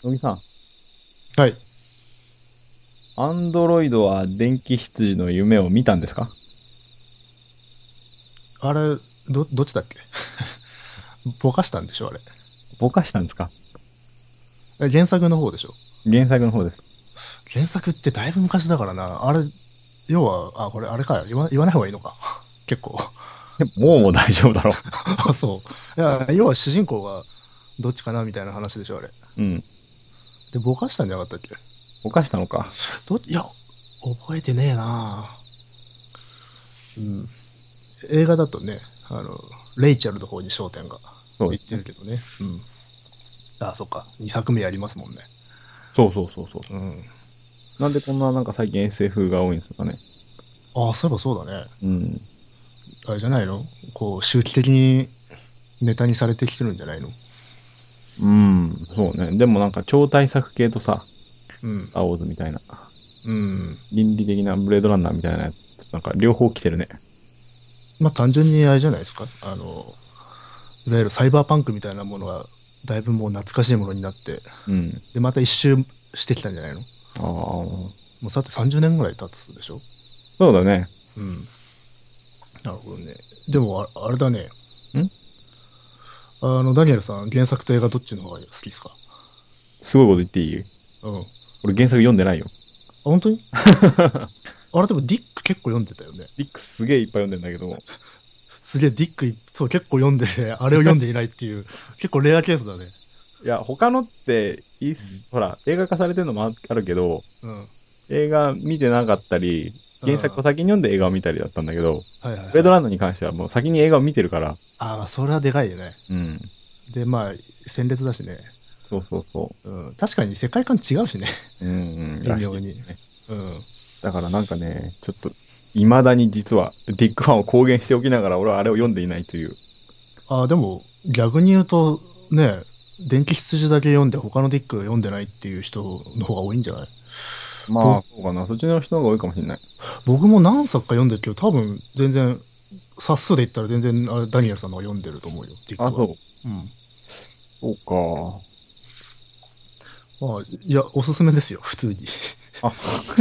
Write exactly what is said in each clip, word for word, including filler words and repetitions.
野木さん、 はい。 アンドロイドは電気羊の夢を見たんですか？ あれ、ど、どっちだっけ？ぼかしたんでしょあれ。 ぼかしたんですか？ え原作の方でしょ？ 原作の方です。 原作ってだいぶ昔だからな。あれ、要は、あ、これあれか。言わ、言わない方がいいのか。結構。 でも、もうもう大丈夫だろあ、そう。いや、要は主人公がどっちかなみたいな話でしょあれ。 う。うん。 で、ぼかしたんじゃなかったっけ？ ぼかしたのか。 ど、いや、覚えてねえな。うん。映画だとね、あの、レイチェルの方に焦点がいっそうですね。 てるけどね。うん。あ、そっか。にさくめやりますもんね。 そうそうそうそうそう。 うん。 なんでこんななんか最近 エスエフ が多いんですかね。 あ、そういえばそうだね。 うん。 あれじゃないの？こう、周期的にネタにされてきてるんじゃないの？ うん、そうね。でもなんか超大作系とさ、 うん。 スターウォーズみたいな、 うん。 倫理的なブレードランナーみたいなやつ、なんか両方来てるね。 まあ単純にあれじゃないですか。あの、いわゆるサイバーパンクみたいなものが、だいぶもう懐かしいものになって、 うん。 で、また一周してきたんじゃないの？もああ、 うだってさんじゅうねんぐらい経つでしょ？ そうだね。 うん。なるほどね。でもあ、あれだね。 んあの、ダニエルさん、原作と映画どっちの方が好きですか？ すごいこと言っていい？ うん。あ、 俺原作読んでないよ。 本当に？あれでもディック結構読んでたよね。 ディックすげえいっぱい読んでんだけど、 すげえ、ディック、そう、結構読んでて、あれを読んでいないっていう、結構レアケースだね。 いや、他のっていいっす、ほら、映画化されてるのもああるけど、 うん。うん。 映画見てなかったり、原作をは先に読んで映画を見たりだったんだけど、 いはいはい。 ブレードランドに関してはもう先に映画を見てるから、 ああ、それはでかいよね。 うん。 で、まあ、鮮烈だしね。 そうそうそうん。確かに世界観違うしね。 う。うんうん、らしい微妙に。 ですね。 うん。 だからなんかね、ちょっと、未だに実は、ディックファンを公言しておきながら、俺はあれを読んでいないという。 ああ、でも、逆に言うと、ね、電気羊だけ読んで他のディック読んでないっていう人の方が多いんじゃない？ぼまあ、そうかな。そっちの人の方が多いかもしれない。 僕も何作か読んでるけど、多分全然、冊数で言ったら全然あれダニエルさんの方が読んでると思うよ、ディッあ、 クは。 そう。 うん。 そうか。 まあ、いや、おすすめですよ、普通に。 あ、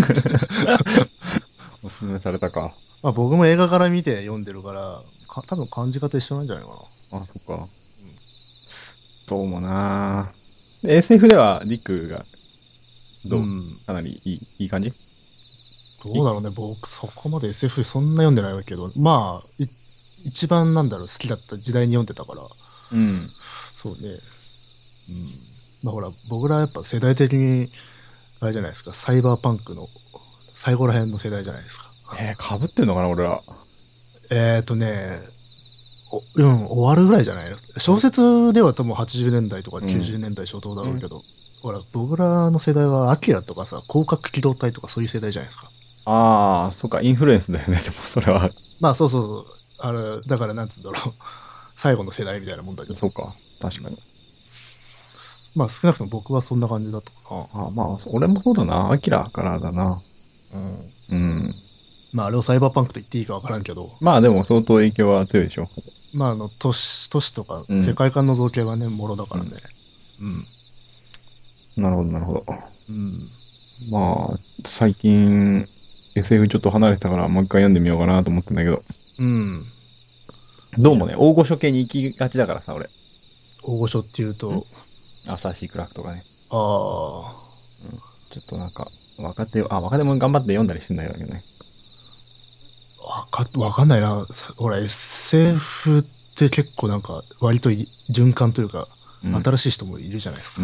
おすすめされたか。 まあ僕も映画から見て読んでるから、か多分感じ方一緒なんじゃないかな。 あ、そっか。どうもなぁ。エスエフ ではディックがどう？ うん。 かなりいい、いい感じ？いい。 どうだろうね、僕そこまで エスエフ そんな読んでないけど、まあ、い一番なんだろう、好きだった時代に読んでたから、 うん。 そうね。うん。まあほら、僕らやっぱ世代的に、あれじゃないですか、サイバーパンクの最後ら辺の世代じゃないですか。 えー、被ってんのかな、俺ら。 えーとね、おうん、終わるぐらいじゃないの？小説では多分はちじゅうねんだいとか90 うん。 年代初頭だろうね。 けど、ほら、僕らの世代はアキラとかさ、広角機動隊とかそういう世代じゃないですか。 ああ、そっか、インフルエンスだよね、でもそれは。 まあそうそうそう。あれ、だからなんつうんだろう。最後の世代みたいなもんだけど。 そうか、確かに。 まあ少なくとも僕はそんな感じだったかな。 あーまあ、俺もそうだな。アキラからだな。 うん。 うん。 まああれをサイバーパンクと言っていいかわからんけど、 まあでも相当影響は強いでしょ。 まああの、都市、都市とかうん。 世界観の造形はね、もろだからね。 うん。 うん。 なるほど、なるほど。 うん。 まあ、最近 エスエフ ちょっと離れてたからもう一回読んでみようかなと思ってんだけど。 うん。いや、 どうもね、大御所系に行きがちだからさ、俺。 大御所っていうんと、 アーサーシークラークとかね。 ああ、 うん。ちょっとなんか、若手、あ、若手も頑張って読んだりしてんだけどね。 わか、わかんないな。さほら、エスエフ って結構なんか、割とい循環というか、 うん。 新しい人もいるじゃないですか。 うん。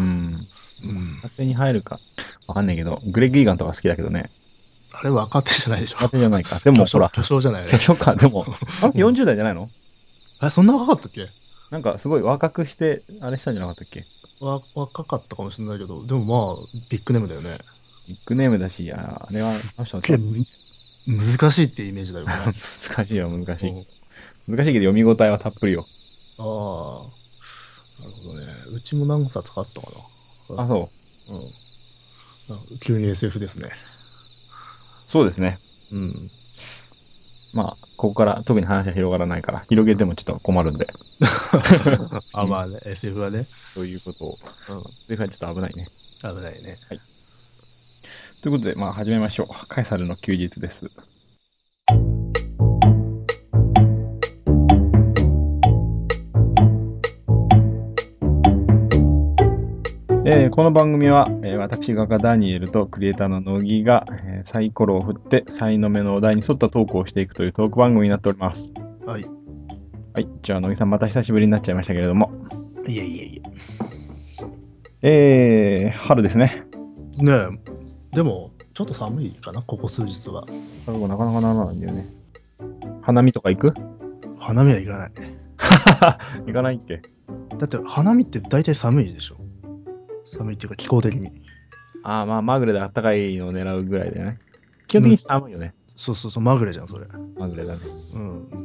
うん。 若手に入るか、わかんないけど、グレッグ・イーガンとか好きだけどね。 あれ若手じゃないでしょ。 若手じゃないか。でも巨匠、 ほら、 巨匠じゃないあれ。 巨匠か。でも、あの人うん。 よんじゅう代じゃないの？ え、そんな若かったっけ？ なんかすごい若くして、あれしたんじゃなかったっけ？ わ、若かったかもしれないけど、でもまあ、ビッグネームだよね。 ビッグネームだし、ああれは、 すあの人のっげえトラップ。 む難しいってイメージだよね。 難しいよ、難しい。 うん。 難しいけど読み応えはたっぷりよ。 ああ、なるほどね。うちも何冊かあったかな。 あ、そう。 うん。あ急に エスエフ ですね。 そうですね。 うん。 まあ、ここから特に話は広がらないから、広げてもちょっと困るんで。 あ、まあね、エスエフ はね。 そういうことを。 うん。 エスエフ はちょっと危ないね。 危ないね。 はい。ということで、まあ、始めましょう。カエサルの休日です。えーこの番組は、えー私画家ダニエルとクリエイターの乃木が、えーサイコロを振って、サイの目のお題に沿ったトークをしていくというトーク番組になっております。 はい。 はい。じゃあ、乃木さんまた久しぶりになっちゃいましたけれども。 いえいえいえー、春ですね。 え。ねえ、でも、ちょっと寒いかな、ここ数日は。 なかなかならないんだよね。花見とか行く？ 花見は行かない。 行かないっけ？ だって、花見って大体寒いでしょ。寒いっていうか、気候的に。 ああ、まあ、まぐれで暖かいのを狙うぐらいだよね。基本うん。 的に寒いよね。 そうそうそう、まぐれじゃん、それ。 まぐれだね。 うん。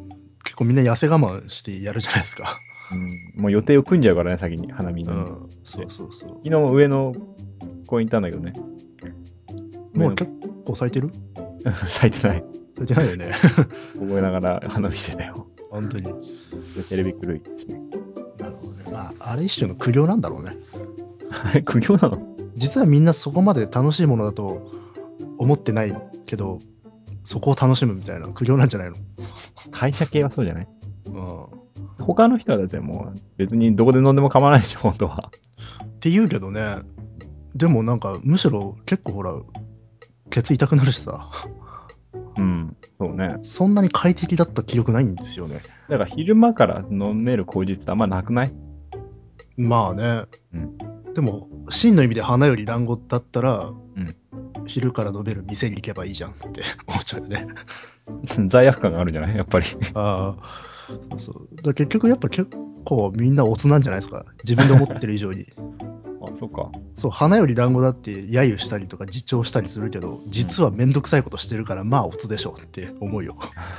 結構みんな痩せ我慢してやるじゃないですか。 うん。もう予定を組んじゃうからね、先に花見のに。 うん。そうそうそう。 昨日上の公園行ったんだけどね。上の、 もう結構咲いてる？ 咲いてない。 咲いてないよね。 覚えながら花見してたよ。 本当に。 でテレビ狂いですね。 なるほどね。まあ、あれ一種の苦行なんだろうね。 あれ、苦行なの？ 実はみんなそこまで楽しいものだと思ってないけど、そこを楽しむみたいな苦行なんじゃないの？ 会社系はそうじゃない？ うん。っ他の人はだってもう別にどこで飲んでも構わないでしょ、本当は。 て言うけどね、でもなんかむしろ結構ほら、ケツ痛くなるしさ、 うん、そうね。 そんなに快適だった記憶ないんですよね。 だから昼間から飲める口実ってあんまなくない？ まあね。 うん。 でも、真の意味で花より団子だったら、 うん。 昼から飲める店に行けばいいじゃんって思っちゃうよね。 罪悪感があるんじゃないやっぱり。 ああ、そうそう。だ結局やっぱ結構みんなオツなんじゃないですか。自分で思ってる以上に。 あ、そっか。 そう、花より団子だって揶揄したりとか自重したりするけど、実はめんどくさいことしてるから、まあオツでしょって思うよ。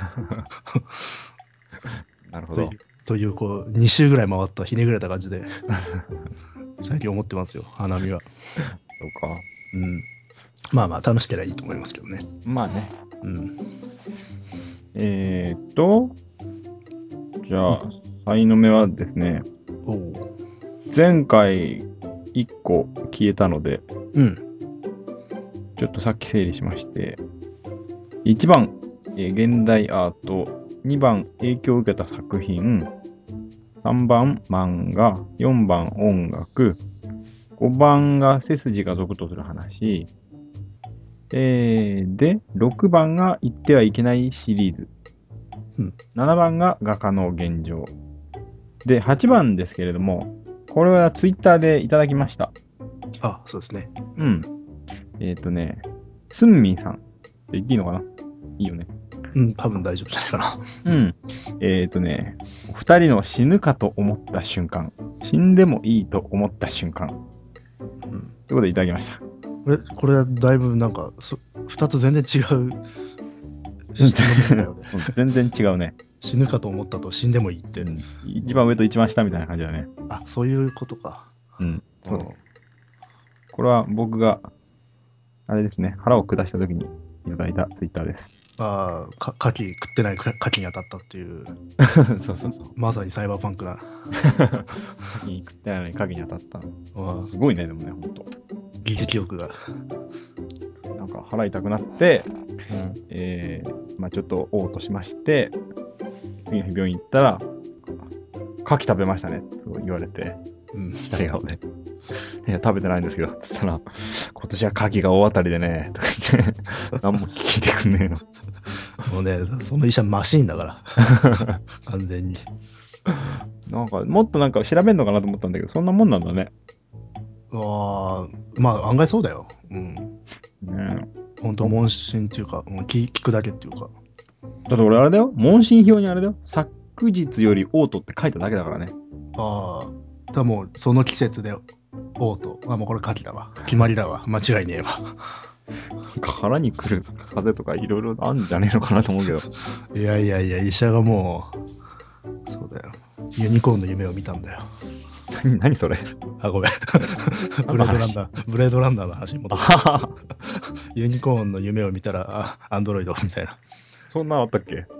なるほど。 という、というこう、に周ぐらい回ったひねぐれた感じで、最近思ってますよ、花見は。 そうか。 うん。まあまあ楽しければいいと思いますけどね。 まあね。 うん。 えーっと、じゃあ、サイの目はですね、 おお。 前回いっこ消えたので、 うん。 ちょっとさっき整理しまして、いちばん、えー現代アート、にばん、影響を受けた作品、さんばん、漫画、よんばん、音楽、ごばんが背筋が続とする話、えー、で、ろくばんが言ってはいけないシリーズ、 うん。 ななばんが画家の現状、で、はちばんですけれども、これはツイッターでいただきました。 あ、そうですね。 うん。えっ、ー、とね、スンミンさんって言っていいのかな？いいよね。 うん、多分大丈夫じゃないかな。 うん。えっ、ー、とね、二人の死ぬかと思った瞬間。死んでもいいと思った瞬間。 うん。 ということでいただきました。 え、これはだいぶなんか、そ二つ全然違う全質のものだよね。 然全然違うね。 死ぬかと思ったと死んでもいいって。 うん。一番上と一番下みたいな感じだね。 あ、そういうことか。 うん。そうです。 うん。 これは僕が、あれですね、腹を下した時にいただいたツイッターです。 ああ、か、牡蠣食ってない牡蠣に当たったっていう、 そうそうそう。 まさにサイバーパンクな。 鍵に食ってないのに鍵に当たったの。 うん。 すごいね、でもね、ほんと。 疑似記憶が。 なんか腹痛くなって、 うん。 えー、まあちょっと嘔吐しまして、次の日病院行ったら、牡蠣食べましたね、と言われて、 うん。 下笑顔で。いや、食べてないんですけど、って言ったら、今年は牡蠣が大当たりでね、とか言って、何も聞いてくんねえの。 もうね、その医者マシーンだから。完全に。 なんか、もっとなんか調べんのかなと思ったんだけど、そんなもんなんだね。 ああ、まあ案外そうだよ。うん。 ねほんと問診っていうか、もう聞聞くだけっていうか。 だって俺あれだよ。問診票にあれだよ。昨日より嘔吐って書いただけだからね。 ああ、多分その季節で、おうと。あ、もうこれ牡蠣だわ。決まりだわ。間違いねえわ。 なんか腹に来る風邪とかいろいろあんじゃねえのかなと思うけど。 いやいやいや、医者がもう、そうだよ。ユニコーンの夢を見たんだよ。 何、何それ？ あ、ごめん。ブ何の話？ レードランナー、ブレードランナーの話に戻ある。 はは。 ユニコーンの夢を見たら、あ、アンドロイドみたいな。 そんなのあったっけ？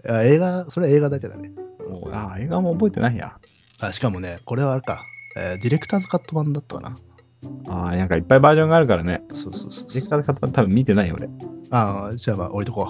や映画、それは映画だけだね。 もう、ああ、映画も覚えてないや。 あ、しかもね、これはあれか、えーディレクターズカット版だったかな。 ああ、なんかいっぱいバージョンがあるからね。 そうそうそうそう。 ディレクターの方多分見てないよ、俺。 ああ、じゃあまあ置いとこ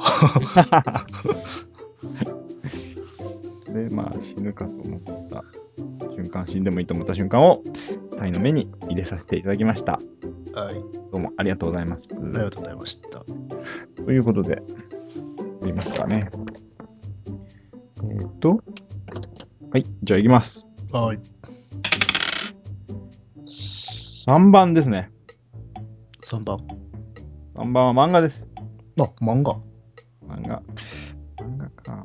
で、まあ、死ぬかと思った瞬間、死んでもいいと思った瞬間を、タイの目に入れさせていただきました。 う。はい。 どうもありがとうございます。 ありがとうございました。 ということで、やりますかね。えーっと、はい、じゃあ行きます。 はい。 さんばんですね。 さんばん。 さんばんは漫画です。 あ、漫画。 漫画。漫画か。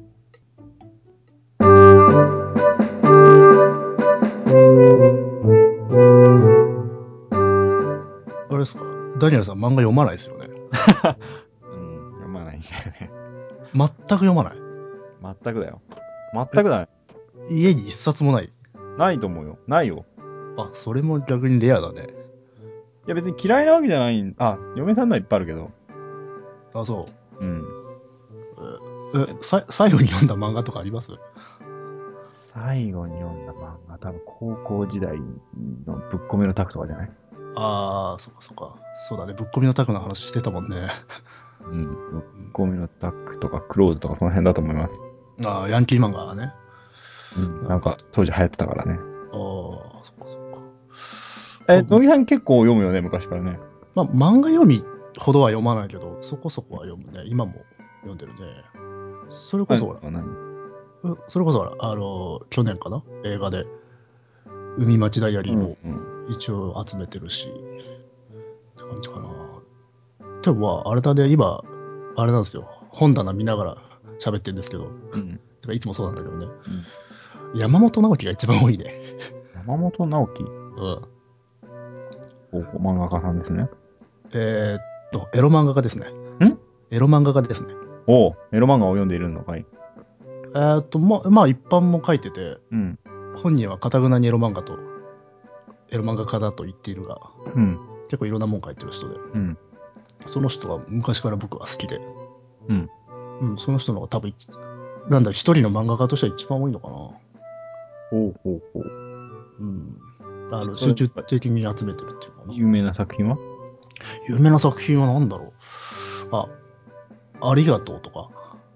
あれですか、ダニエルさん漫画読まないですよね。 うん、読まないんだよね。 全く読まない。 全くだよ。全くだよ。 家に一冊もない。 ないと思うよ。ないよ。 あ、それも逆にレアだね。 いや別に嫌いなわけじゃないん。あ、嫁さんのはいっぱいあるけど。 あ、そうん。 う。え、さ最後に読んだ漫画とかあります？ 最後に読んだ漫画、多分高校時代のぶっ込みのタクとかじゃない？ ああ、そっかそっか。そうだね。ぶっ込みのタクの話してたもんね。 うん。ぶっ込みのタクとかクローズとかその辺だと思います。 ああ、ヤンキー漫画ね。 うん。なんか当時流行ってたからね。 ああ、そっかそっか。 え、 ま野木さん結構読むよね、昔からね。 まあ、漫画読みほどは読まないけど、そこそこは読むね。今も読んでるね。それこそほら、 あ何うそれこそほら、あの、去年かな映画で、海町ダイアリーもうんうん。 一応集めてるし、って感じかな。でもまあ、あれだね、今、あれなんですよ。本棚見ながら喋ってるんですけど、 うん。 てかいつもそうなんだけどね。 うん。 山本直樹が一番多いね。 山本直樹、 うん。 お漫画家さんですね。 えーっと、エロ漫画家ですね。 んエロ漫画家ですね。 おう、エロ漫画を読んでいるのかい？ えーっと、ま、まあ一般も書いてて、 うん。 本人は堅くなにエロ漫画と、エロ漫画家だと言っているが、 うん。 結構いろんなもん書いてる人で、 うん。 その人は昔から僕は好きで、 うん。 うん、その人の方が多分、なんだ、一人の漫画家としては一番多いのかな。 ほうほうほう。 うん。あの、 それ集中的に集めてるっていうのかな。 有名な作品は？ 有名な作品は何だろう。あ、ありがとうとか。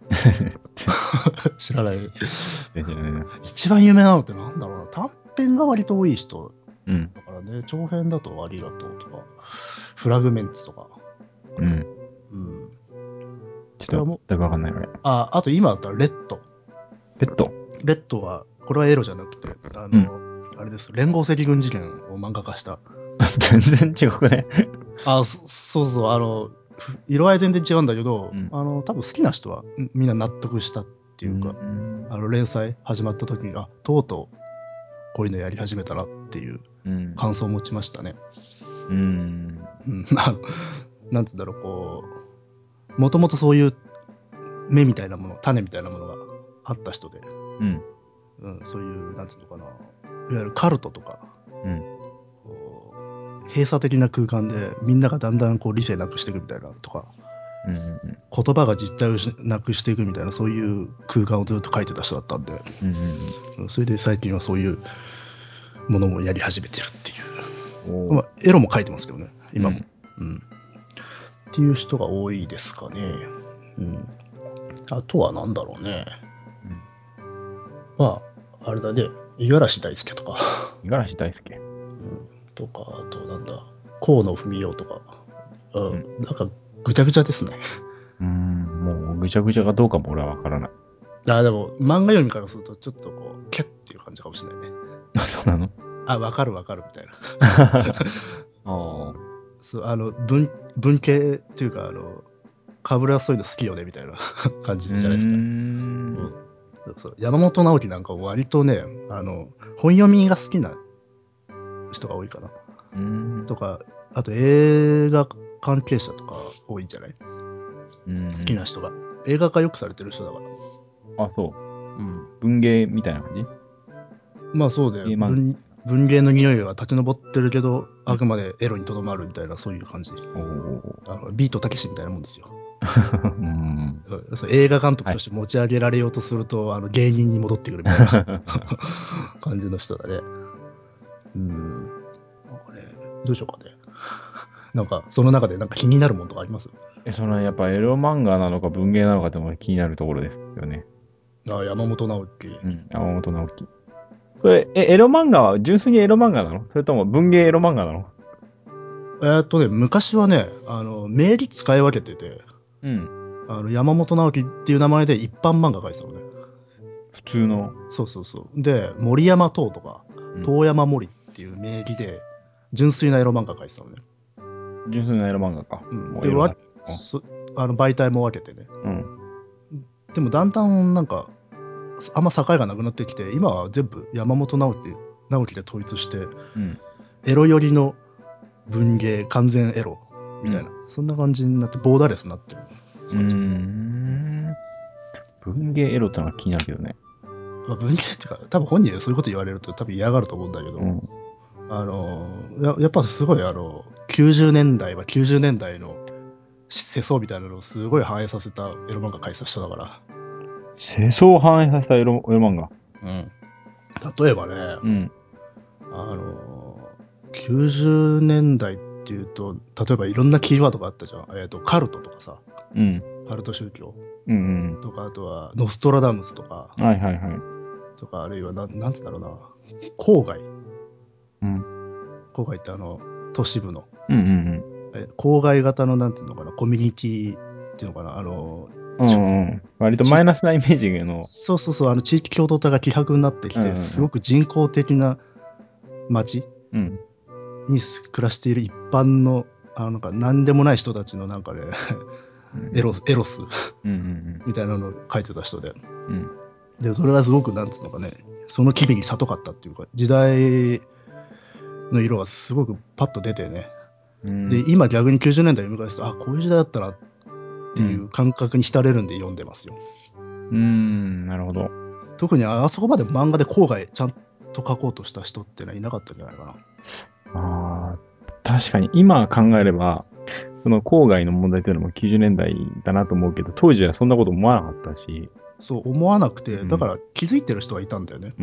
知らない。 いやいやいや。 一番有名なのってなんだろうな。短編が割と多い人うん。 だからね、長編だとありがとうとか、フラグメンツとか。 うん。 うん。 ちょっと全くわかんない俺。 あ、あと今だったらレッド。 ペット。 レッドは、これはエロじゃなくて、あの、あれです。連合赤軍事件を漫画化した。 全然違くね。 あ、そそうそう、あの、ふ色合い全然違うんだけど、 うんあの、多分好きな人はんみんな納得したっていうか、 ん。 あの、連載始まった時に、あ、とうとうこういうのやり始めたなっていううん。 感想を持ちましたね。 うん。 うん、あのなんつうんだろう、こう、もともとそういう芽みたいなもの、種みたいなものがあった人で、 うん。 うん、そういう、なんつうのかな、いわゆるカルトとか、 うん。 こう閉鎖的な空間でみんながだんだんこう理性なくしていくみたいなとか、 うん。うん。 言葉が実体をしなくしていくみたいな、そういう空間をずっと書いてた人だったんで、 うん。 それで最近はそういうものもやり始めてるっていう。 おー。 まあ、エロも書いてますけどね、今も。 うんうん。っていう人が多いですかね。うん。あとはなんだろうね。 うんまあ、あれだね、五十嵐大輔とか、 五十嵐大輔。 とか、あとなんだ、河野文雄とか、うん、 うんなんかぐちゃぐちゃですね。 うーん、もうぐちゃぐちゃかどうかも俺はわからない。 あ、でも、漫画読みからすると、ちょっとこう、キャッっていう感じかもしれないね。 あ、そうなの？ あ、わかるわかるみたいな。 ああ。 そう、あの、文、文系っていうか、あの、かぶれはそういうの好きよね、みたいな感じうーじゃないですか。 ん。 うんそうそう山本直樹なんか割とね、あの、本読みが好きな人が多いかな。 うーん。 とか、あと映画関係者とか多いんじゃないうん好きな人が。映画化よくされてる人だから。 あ、そう。 うん。 文芸みたいな感じ？ まあそうで、 芸漫文、文芸の匂いは立ち上ってるけど、 うんあくまでエロにとどまるみたいな、そういう感じ。 おーあのビートたけしみたいなもんですよ。 うん。 うんそう映画監督として持ち上げられようとすると、あの芸人に戻ってくるみたいな感じの人だね。うん。なんかね、どうしようかね。なんか、その中でなんか気になるものとかあります？ え、そのやっぱエロ漫画なのか文芸なのかってのが気になるところですよね。 あ、山本直樹。 うん。山本直樹。これ、え、エロ漫画は純粋にエロ漫画なの？それとも文芸エロ漫画なの？ えーっとね、昔はね、あの、名義使い分けてて、 うん。 あの、山本直樹っていう名前で一般漫画書いてたのね。 普通の。 そうそうそう。で、森山東とか、 うん。 遠山森っていう名義で、純粋なエロ漫画書いてたのね。 純粋なエロ漫画か。 うん。で、わもうエロは。 そあの媒体も分けてね。 うん。 でもだんだんなんか、あんま境がなくなってきて、今は全部山本直樹直樹で統一して、 うん。 エロ寄りの文芸、完全エロみたいな、そんな感じになって、ボーダーレスになってるうー感じ。 ん。文芸エロってのが気になるけどね。 まあ、文芸っていうか、多分本人でそういうこと言われると多分嫌がると思うんだけど、 うん。 あのや、やっぱすごいあの、きゅうじゅうねんだいはきゅうじゅうねんだいの世相みたいなのをすごい反映させたエロ漫画描いてた人だから。 世相を反映させたエロ、エロ漫画。 うん。例えばね、 うん。 あの、きゅうじゅうねんだいっていうと、例えばいろんなキーワードがあったじゃん。えっと、カルトとかさ、 うん。 カルト宗教うん。 とか、あとはノストラダムスとか、 はいはいはい。 とか、あるいはな、なんつうんだろうな、郊外。 うん。 郊外ってあの、都市部の、 うんうんえ郊外型のなんていうのかな、コミュニティっていうのかな、あの、 うん。うんうん。割とマイナスなイメージの。 そうそうそう、あの地域共同体が希薄になってきうんて、 うんうん。 すごく人工的な街うん。 に暮らしている一般の、あのなんか何でもない人たちのなんかね、エロス、エロスうんうんみたいなのを書いてた人で。 うん。うん。 で、それがすごく、なんつうのかね、その機微に里かったっていうか、時代の色がすごくパッと出てね。で、 うん。 今逆にきゅうじゅうねんだいを迎えると、あ、こういう時代だったなっていうん。 う感覚に浸れるんで読んでますよ。 うん。なるほど。 特にあそこまで漫画で郊外ちゃんと描こうとした人ってのはいなかったんじゃないかな。 ああ、確かに今考えれば、その郊外の問題というのもきゅうじゅうねんだいだなと思うけど、当時はそんなこと思わなかったし。 そう思わなくて、だかうん。 ら気づいてる人はいたんだよね。 うん。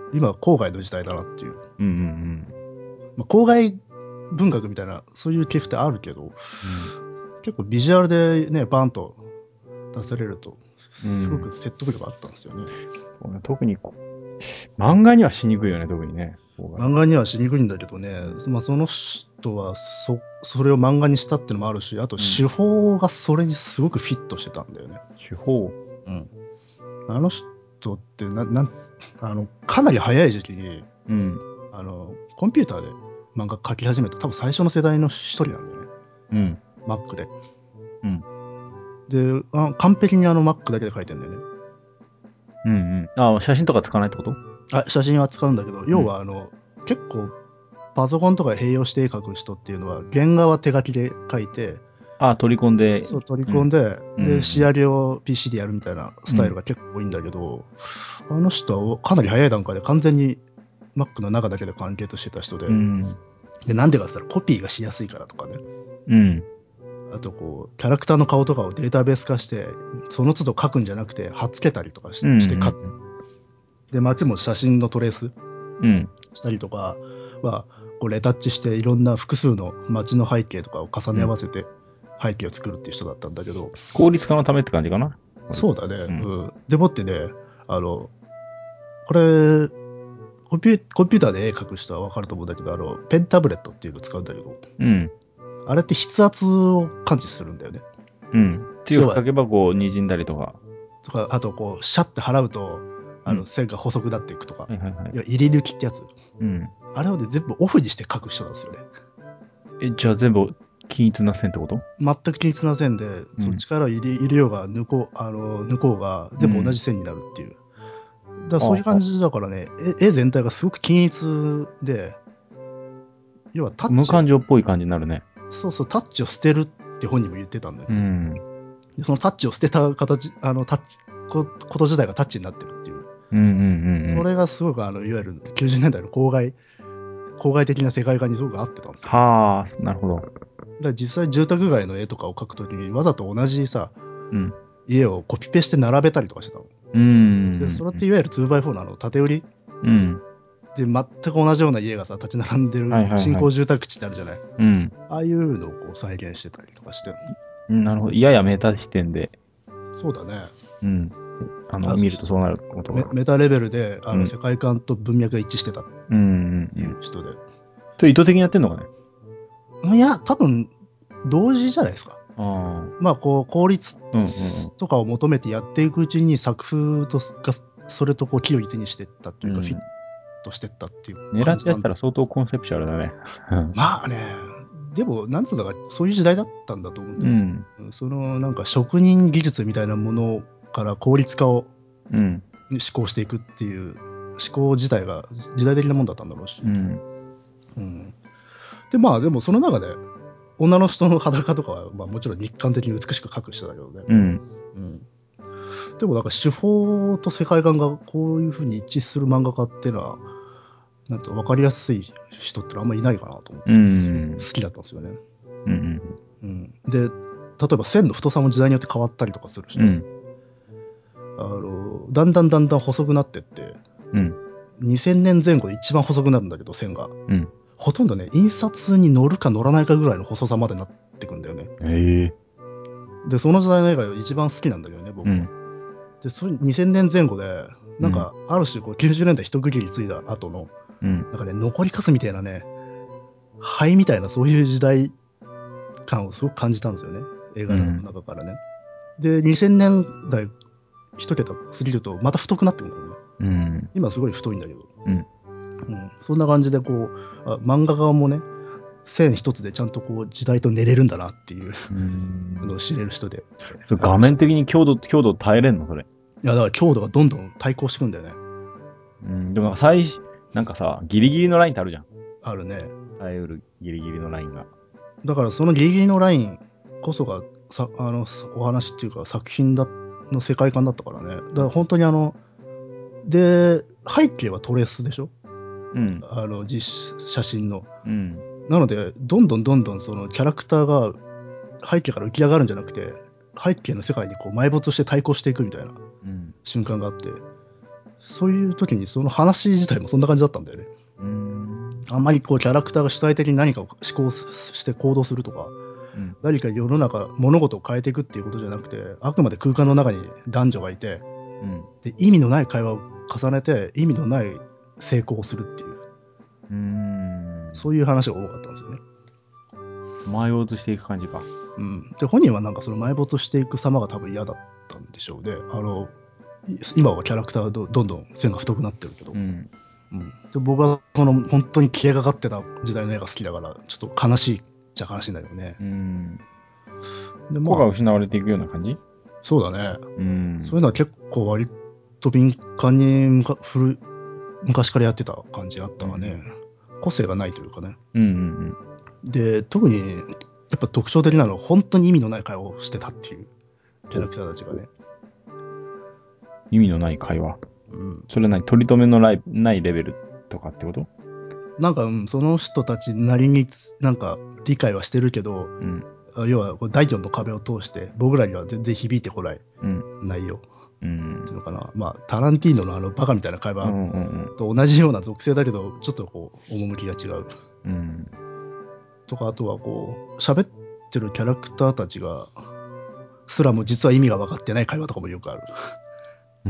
今は郊外の時代だなっていう。 うんうんまあ、郊外文学みたいな、そういう系譜ってあるけど、 うん。 結構ビジュアルでね、バンと出されると、 うん。うん。 すごく説得力あったんですよね。 そうね、特にこ漫画にはしにくいよね、特にね。郊外。 漫画にはしにくいんだけどね、まあ、その人はそ、それを漫画にしたってのもあるし、あとうん。 手法がそれにすごくフィットしてたんだよね。 手法。 うん。あの人ってな、なん、あの、かなり早い時期に、 うん。 あの、コンピューターで漫画描き始めた多分最初の世代の一人なんだよね。 うん。 Mac で。 うん。 で、あ完璧にあの Mac だけで描いてんだよね。 うんうん。ああ、写真とか使わないってこと？ あ、写真は使うんだけど、 うん。 要はあの、結構パソコンとか併用して絵描く人っていうのは、原画は手書きで描いて、 ああ、取り込んで、 そう取りうん。 込んで、 うんで、仕うん。 上げを ピーシー でやるみたいなスタイルうん。 が結構多いんだけど、あの人はかなり早い段階で完全に Mac の中だけで完結してた人で、 うん。 で、なんでかって言ったらコピーがしやすいからとかね。 うん。 あとこう、キャラクターの顔とかをデータベース化して、その都度書くんじゃなくて、貼っつけたりとかしうん。 して書く。で、街も写真のトレースうん。 したりとかは、こうレタッチしていろんな複数の街の背景とかを重うん。 ね合わせて背景を作るっていう人だったんだけど、 効率化のためって感じかな。割と。 そうだね。 うん。 うん。でもってね、あの、これ、コンピュコンピューターで絵描く人はわかると思うんだけど、あの、ペンタブレットっていうのを使うんだけど、 うん。 あれって筆圧を感知するんだよね。 うん。強要は、 く書けばこう、滲んだりとか。 とか、あとこう、シャッて払うと、あの、 うん。 線が細くなっていくとか、 はいはいはい。 いや、入り抜きってやつ。 うん。 あれをね、全部オフにして描く人なんですよね。 え、じゃあ全部均一な線ってこと？ 全く均一な線で、そのうん。 力を入れ入れようが抜こう、あの、抜こうが、全部同じうん。 線になるっていう。だからああ、 そういう感じだからね、絵絵全体がすごく均一で、要はタッチを、 無感情っぽい感じになるね。 そうそう、タッチを捨てるって本人も言ってたんだよね。 うん。 でそのタッチを捨てた形、あの、タッチ、ここと自体がタッチになってるっていう。 うんうんうんうん。 それがすごく、あの、いわゆるきゅうじゅうねんだいの郊外、郊外的な世界観にすごく合ってたんですよね。 はあ、なるほど。 ら実際住宅街の絵とかを描くときにわざと同じさ、 うん。 家をコピペして並べたりとかしてたの。 うーん。 で、それっていわゆる ツーバイフォー のあの縦売りうん。 で全く同じような家がさ、立ち並んでるはいはいはい新興住宅地ってあるじゃない。 うん。 ああいうのをこう再現してたりとかして。 うんなるほど。ややメタ視点で、 そうだね。 うん。あの、 あ見るとそうなることがある。 メメタレベルであうんの世界観と文脈が一致してたっうんうんていうん。 う人で。 それ意図的にやってんのかね。 いや、多分同時じゃないですか。 ああ。 まあこう効率うんうんうん。 とかを求めてやっていくうちに作風とがそれとこう軌を一にしていったっていうか、 うんフィットしていったっていう狙感じなんだ。 ってやったら相当コンセプチュアルだね。 まあね、でもなんつうんだかそういう時代だったんだと思うんだよ。 うん。 そのなんか職人技術みたいなものから効率化をうん。 思考していくっていう思考自体が時代的なもんだったんだろうし。 うん。 うん、でまあでもその中で女の人の裸とかは、まあ、もちろん日韓的に美しく描く人だけどね。 うん。 うんでもなんか手法と世界観がこういうふうに一致する漫画家っていうのはなんと分かりやすい人ってのはあんまりいないかなと思って、 うんすごく好きだったんですよね。 うん。 うん、で例えば線の太さも時代によって変わったりとかする人、 うん。 あのだんだんだんだん細くなってってうん。 にせんねんぜん後で一番細くなるんだけど線がうん。 ほとんどね印刷に乗るか乗らないかぐらいの細さまでなってくんだよね。 ええ。 でその時代の映画が一番好きなんだけどね僕は。 うん。 でそれにせんねんぜん後でなんかある種こうきゅうじゅうねんだい一区切りついた後のうん。 なんかね残りかすみたいなね灰みたいなそういう時代感をすごく感じたんですよね映画の中からね。でにせんねんだい一桁過ぎるとまた太くなってくるんだよね。 うん。 今すごい太いんだけど、 うん。 うん、そんな感じでこうあ漫画側もね線一つでちゃんとこう時代と寝れるんだなっていううんのを知れる人で。 それ画面的に強度、強度耐えれんのそれ。 いやだから強度がどんどん対抗してくんだよね。 うん。でも最初、なんかさ、ギリギリのラインってあるじゃん。 あるね。 耐えうるギリギリのラインが。 だからそのギリギリのラインこそがさあのお話っていうか作品だの世界観だったからね。だから本当にあので背景はトレースでしょ、 うん。 あの実写真の。 うん。 なのでどんどんどんどんそのキャラクターが背景から浮き上がるんじゃなくて背景の世界にこう埋没して対抗していくみたいなうん。 瞬間があって、そういう時にその話自体もそんな感じだったんだよね。 うん。 あんまりこうキャラクターが主体的に何かを思考して行動するとか、 うん。 何か世の中物事を変えていくっていうことじゃなくてあくまで空間の中に男女がいてうん。 で意味のない会話を重ねて意味のない成功をするっていううん。 そういう話が多かったんですよね。 埋没していく感じか。 うん、で本人はなんかその埋没していく様が多分嫌だったんでしょうね。あのい今はキャラクターがどどんどん線が太くなってるけど、 うん。 うん、で僕はその本当に消えかかってた時代の絵が好きだからちょっと悲しいっちゃ悲しいんだけどね。 うん。 で子がまあ失われていくような感じそうだね、 うん。 そういうのは結構割と敏感にむか古い昔からやってた感じがあったわね、うん、個性がないというかね。 うんうんうん、で特にやっぱ特徴的なのは本当に意味のない会話をしてたっていうキャラクターたちがね。 意味のない会話。 うん、 それは何取り留めのないないレベルとかってこと？ なんか、うん、その人たちなりになんか理解はしてるけど、 うん、 要はこう第四の壁を通して僕らには全然響いてこない内容、 うん、 っていうのかな。まあタランティーノのあのバカみたいな会話うんうんうん、 と同じような属性だけどちょっとこう趣が違う、 うん、 とかあとはこう喋ってるキャラクターたちがすらも実は意味が分かってない会話とかもよくある。 うん、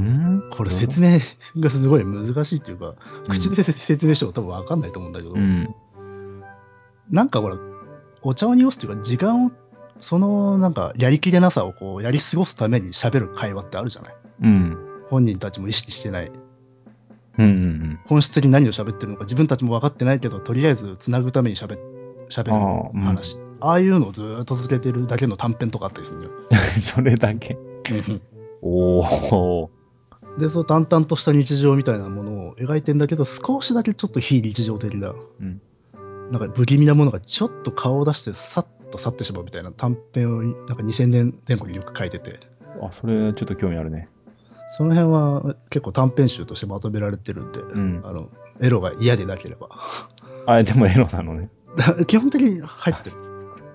これ説明がすごい難しいっていうか、うん、口で説明しても多分分かんないと思うんだけど、うん、なんかほらお茶を濁すっていうか時間をそのなんかやりきれなさをこうやり過ごすために喋る会話ってあるじゃない、うん、本人たちも意識してない、 うんうんうん、 本質的に何を喋ってるのか自分たちも分かってないけどとりあえずつなぐために喋喋る話、あ、うん、ああいうのをずっと続けてるだけの短編とかあったりするんだよ。 それだけおお。 でそう淡々とした日常みたいなものを描いてんだけど少しだけちょっと非日常的な、うん、なんか不気味なものがちょっと顔を出してさっと去ってしまうみたいな短編をなんかにせんねんぜん後によく書いてて、 あ、それちょっと興味あるね。 その辺は結構短編集としてまとめられてるんで、うん、あのエロが嫌でなければあれでもエロなのね。 基本的に入ってる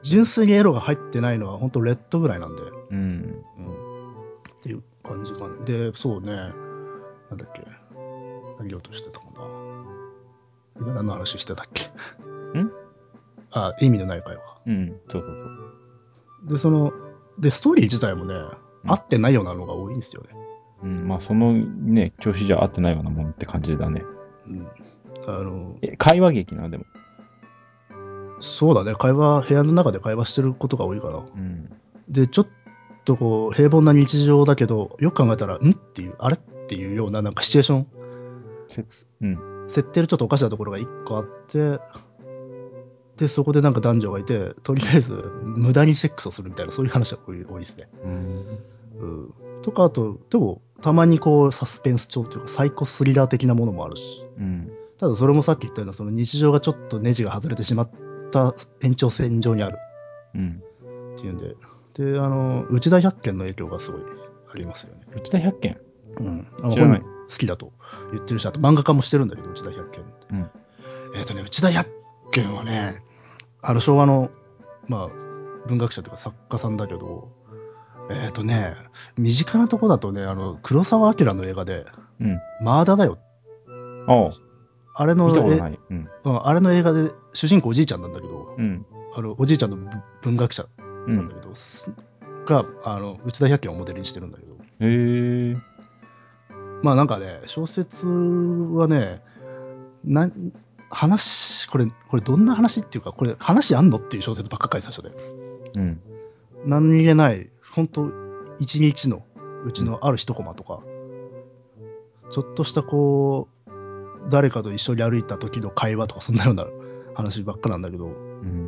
純粋にエロが入ってないのは本当レッドぐらいなんで、 うん。 うん、っていう感じかね。で、そうね、なんだっけ、何言おうとしてたかな。今何の話してたっけ。 んあ、意味のない会話。 うん、そうそうそう。 で、その、で、ストーリー自体もね、うん、合ってないようなのが多いんですよね。 うん、まあそのね、調子じゃ合ってないようなもんって感じだね。 うん。あの、 え、会話劇な、でも。 そうだね、会話、部屋の中で会話してることが多いかな。 うん。 で、ちょっとこう、平凡な日常だけど、よく考えたら、んっていう、あれっていうような、なんかシチュエーション、 うん。 設定のちょっとおかしなところが一個あって、で、そこでなんか男女がいて、とりあえず、無駄にセックスをするみたいな、そういう話が多い多いですね。 うん。 うん。とか、あと、でも、たまにこう、サスペンス調というか、サイコスリラー的なものもあるし、 うん。 ただそれもさっき言ったような、その日常がちょっとネジが外れてしまった延長線上にあるうん。 っていうんで、で、あの、内田百軒の影響がすごいありますよね。 内田百軒うん。あの知らない。 本好きだと言ってるし、あと漫画家もしてるんだけど、内田百軒って。 うん。 えっ、とね、内田百軒はね、あの昭和の、まあ、文学者というか作家さんだけど、えっ、とね、身近なとこだとね、あの、黒澤明の映画で、 うん。 マーダだよ。 ああ、 あれの、え、 見たことない。うん。 うん、あれの映画で主人公おじいちゃんなんだけど、 うん。 あの、おじいちゃんのぶ文学者うん。 なんだけど、すが、あの、内田百軒をモデルにしてるんだけど、 へえ。 まあなんかね、小説はね、な、話、これ、これどんな話っていうか、これ話あんのっていう小説ばっか書いてた人で。 うん。 何気ない、本当一日のうちのある一コマとか、ちょっとしたこう、誰かと一緒に歩いた時の会話とか、そんなような話ばっかなんだけど、 うん。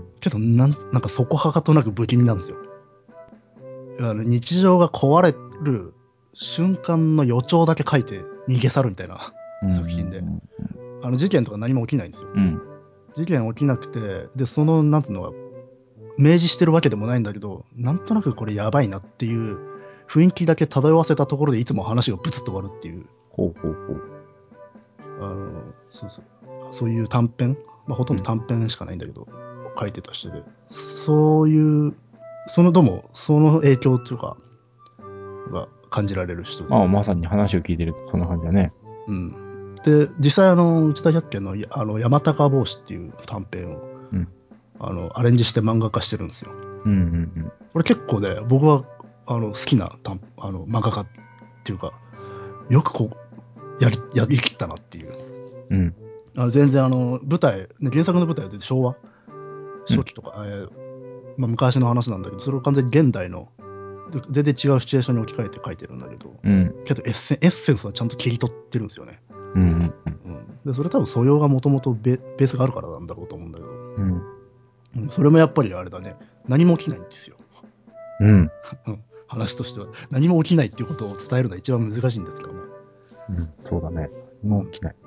けどなん、なんかそこはかとなく不気味なんですよ。あの日常が壊れる瞬間の予兆だけ書いて逃げ去るみたいな作品で、あの事件とか何も起きないんですよ。 うん。 事件起きなくて、で、その、なんつうのが、明示してるわけでもないんだけど、なんとなくこれやばいなっていう雰囲気だけ漂わせたところでいつも話がブツッと終わるっていう、 ほうほうほう。 あの、そうそう、そういう短編、まあほとんど短編しかないんだけど、書いてた人で、そういう、そのどうも、その影響というか、が感じられる人で。 ああ、まさに話を聞いてるとそんな感じだね。 うん。で、実際あの、内田百軒の、あの、山高帽子っていう短編を、 うん。 あの、アレンジして漫画化してるんですよ。 うんうんこれ結構ね、僕は、あの、好きな短、あの、漫画家っていうか、よくこう、やり、やりきったなっていう。 うん。うん。 あの全然あの、舞台、ね、原作の舞台は全然昭和うん初期とか、えーまあ、昔の話なんだけど、それを完全に現代の、で全然違うシチュエーションに置き換えて書いてるんだけど、 うん。 けどエッセン、エッセンスはちゃんと切り取ってるんですよね。 うんうんうん。で、それ多分素養がもともとベベースがあるからなんだろうと思うんだけど、 うんうん、それもやっぱりあれだね、何も起きないんですよ。 うんうん話としては。何も起きないっていうことを伝えるのは一番難しいんですけどね。 うん。そうだね。もう起きない。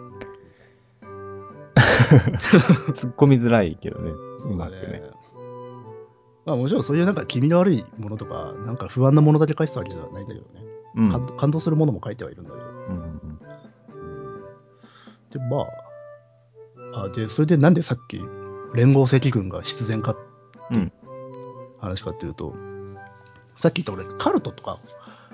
突っ込みづらいけどね。 そうだねうまくね。。 まあもちろんそういうなんか気味の悪いものとか、なんか不安なものだけ書いてたわけじゃないんだけどね。 うん。 感感動するものも書いてはいるんだけど。 うんうんで、まあ、あで、それでなんでさっき連合赤軍が必然かってうん。うん。 話かっていうと、さっき言った俺、カルトとか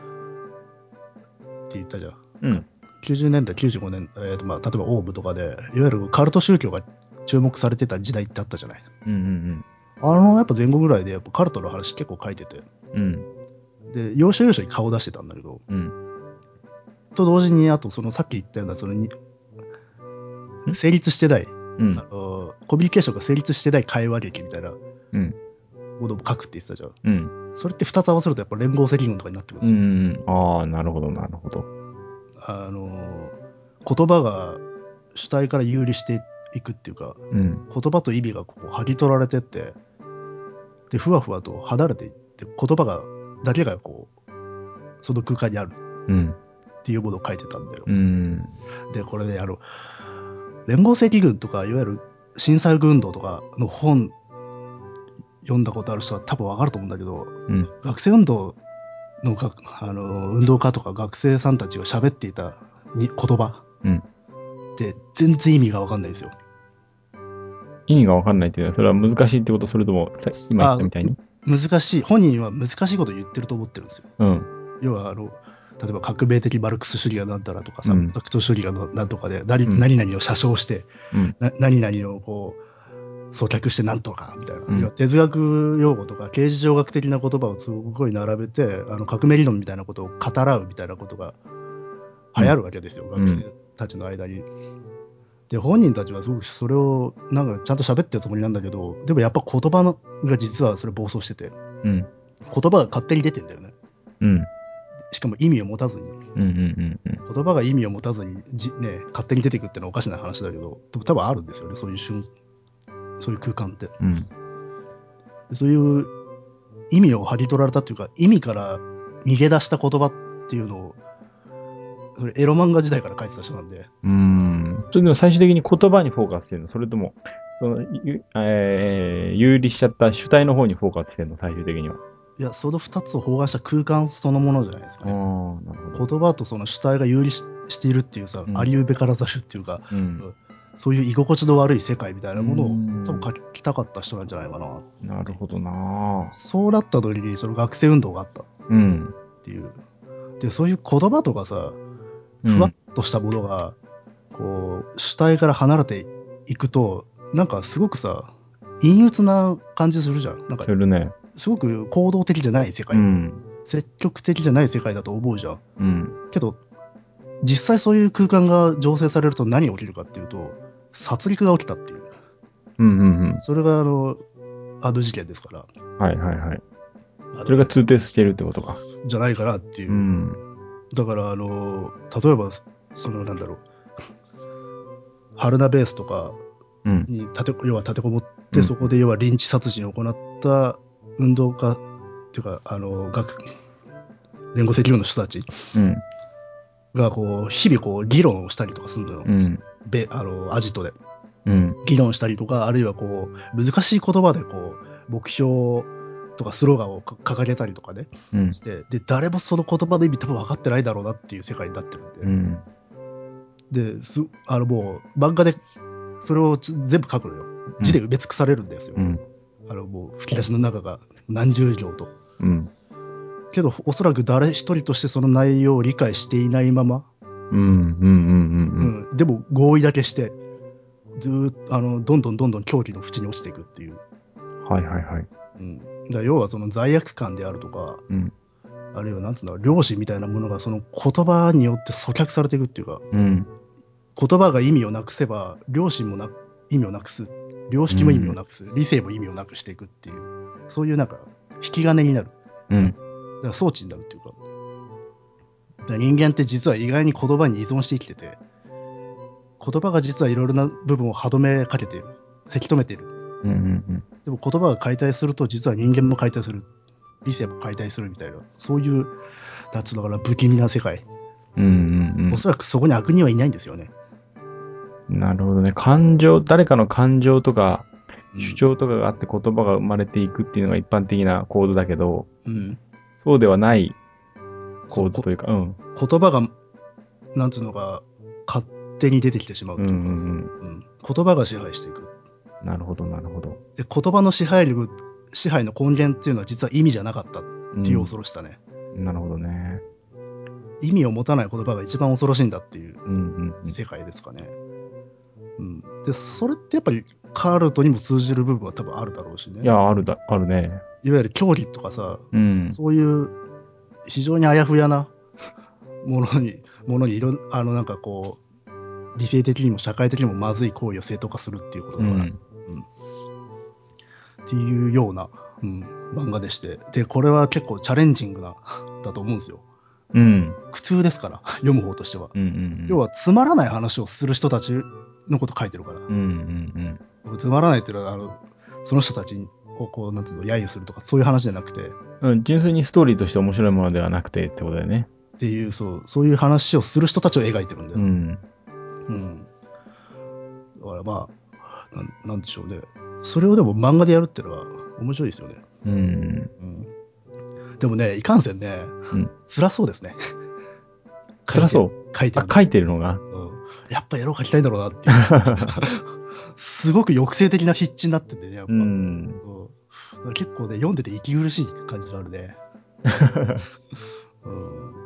って言ったじゃん。 うん。 きゅうじゅうねんだい、きゅうじゅうごねん、えーとまあ、例えばオーブとかで、いわゆるカルト宗教が注目されてた時代ってあったじゃない。 うんうんあの、やっぱ前後ぐらいでやっぱカルトの話結構書いてて、 うん。 で、要所要所に顔出してたんだけど、 うん。 と同時に、あとそのさっき言ったような、そのに、成立してない、 うん。 あのコミュニケーションが成立してない会話劇みたいなうん。 ものも書くって言ってたじゃん。 うん。 それって二つ合わせるとやっぱ連合赤軍とかになってくるんうですよ。 ん。ああ、なるほど、なるほど。 あの、言葉が主体から有利していくっていうか、 うん。 言葉と意味がこう剥ぎ取られてって、で、ふわふわと離れていって、言葉が、だけがこう、その空間にあるうん。 っていうものを書いてたんだよ。 うん。 で、これね、あの、連合赤軍とか、いわゆる震災運動とかの本読んだことある人は多分わかると思うんだけど、 うん。 学生運動のがあの運動家とか学生さんたちが喋っていたに言葉うん。 って全然意味がわかんないんですよ。 意味がわかんないっていうのは、それは難しいってこと、それとも、今言ったみたいに。 難しい、本人は難しいこと言ってると思ってるんですよ。 うん。 要は、あの、例えば革命的マルクス主義がなんたらとかさ、 うん特徴主義がなんとかで、何,、 うん何々を写生して、 うんな何々をこう、装着してなんとか、みたいな。 うん要は哲学用語とか、形而上学的な言葉をすごい並べて、あの革命理論みたいなことを語らうみたいなことが流行るわけですよ、 うん学生たちの間に。で、本人たちはすごくそれを、なんかちゃんと喋ってるつもりなんだけど、でもやっぱ言葉のが実はそれ暴走してて、 うん言葉が勝手に出てんだよね。 うんしかも意味を持たずに。 うんうんうん言葉が意味を持たずにじ、ね、勝手に出てくってのはおかしな話だけど、でも多分あるんですよね、そういう瞬、そういう空間って。 うんそういう意味を剥ぎ取られたっていうか、意味から逃げ出した言葉っていうのを、それエロ漫画時代から書いてた人なんで、 うーん。それでも最終的に言葉にフォーカスしてるの？それとも、その、ゆえー、有利しちゃった主体の方にフォーカスしてるの？最終的には。 いや、その二つを包含した空間そのものじゃないですかああ、 ね。 なるほど。 言葉とその主体が有利 し, しているっていうさ、 うんありうべからざるっていうか、 うんそういう居心地の悪い世界みたいなものをうん多分書きたかった人なんじゃないかな。 なるほどな。 そうなった時にその学生運動があったっうん。 ていう。で、そういう言葉とかさ、 うんふわっとしたものが、こう、主体から離れていくと、なんかすごくさ、陰鬱な感じするじゃん。なんかす、るね。 すごく行動的じゃない世界、 うん。 積極的じゃない世界だと思うじゃん。 うん。 けど、実際そういう空間が醸成されると何が起きるかっていうと、殺戮が起きたっていう。 うんうんそれがあの、あの事件ですから。 うん。はいはいはい。 あのそれが通底してるってことか。 じゃないかなっていう。 うん。 だからあの、例えば、そのなんだろう、春菜ベースとかうん。 に立て、要は立てこもって、 うんそこで要はリンチ殺人を行った運動家っていうか、あの、学、連合赤軍の人たちうん。 がこう、日々こう、議論をしたりとかするのよ。 うん。 べ、あの、アジトで。 うん。 議論したりとか、あるいはこう、難しい言葉でこう、目標とかスローガンをか掲げたりとかね、 うんし。て、で、誰もその言葉の意味多分分かってないだろうなっていう世界になってるんで、 うん。 で、す、あのもう、漫画でそれをち全部書くのよ。字で埋め尽くされるんですよ。 うん。 あのもう、吹き出しの中が何十行と。 うん。 けど、おそらく誰一人としてその内容を理解していないまま、 うん。うん。うん。うん。 うん、でも合意だけして、ずーっと、あの、どんどんどんどん狂気の淵に落ちていくっていう。 はいはいはい。 うん。だから要はその罪悪感であるとか、 うん。 あるいはなんつうんだろう、良心みたいなものがその言葉によって阻却されていくっていうか、 うん。 言葉が意味をなくせば、良心もな意味をなくす。良識も意味をなくす。理性も意味をなくしていくっていう、そういうなんか、引き金になる。 うん。 だから装置になるっていうか。だから人間って実は意外に言葉に依存して生きてて、言葉が実はいろいろな部分を歯止めかけている。せき止めている。 うん。うん。 でも言葉が解体すると実は人間も解体する。理性も解体するみたいな。そういう、なんつうのかな、不気味な世界。 うん。うん。 おそらくそこに悪人はいないんですよね。 なるほどね。感情、誰かの感情とか、 うん主張とかがあって言葉が生まれていくっていうのが一般的な構図だけど、 うん。 そうではないそう、こ構図というか、うん。 言葉が、なんつうのか、勝手に出てきてしまううんうというか、 んうん。 うん言葉が支配していく。 なるほど、なるほど。 で、言葉の支配力、支配の根源っていうのは実は意味じゃなかったっうんていう恐ろしさね。 なるほどね。 意味を持たない言葉が一番恐ろしいんだっていううんうんうん。 世界ですかね。うん。で、それってやっぱりカルトにも通じる部分は多分あるだろうしね。 いや、あるだ、あるね。 いわゆる教義とかさ、 うん。 そういう非常にあやふやなものに、ものにいろん、あのなんかこう、理性的にも社会的にもまずい行為を正当化するっていうことだから、 うん。 うんっていうような、うん、漫画でして。で、これは結構チャレンジングな、だと思うんですよ。 うん。 苦痛ですから、読む方としては。 うんうん要は、つまらない話をする人たちのこと書いてるから。 うん。うんうんつまらないっていうのは、あの、その人たちをこう、なんつうの、揶揄するとか、そういう話じゃなくて、 うん。うん。純粋にストーリーとして面白いものではなくてってことだよね。 っていう、そう、そういう話をする人たちを描いてるんだよ。 うん。 うん。だからまあ、なん、なんでしょうね。それをでも漫画でやるっていうのは面白いですよね。 うん。 うん。でもね、いかんせんね、 うん。 辛そうですね。 辛そう。あ、 書いてるの。 書いてるのが。 うん。やっぱエロ描きたいんだろうなっていう。 すごく抑制的な筆致になっててね、やっぱ。 うん。 うん結構ね、読んでて息苦しい感じがあるね。うん。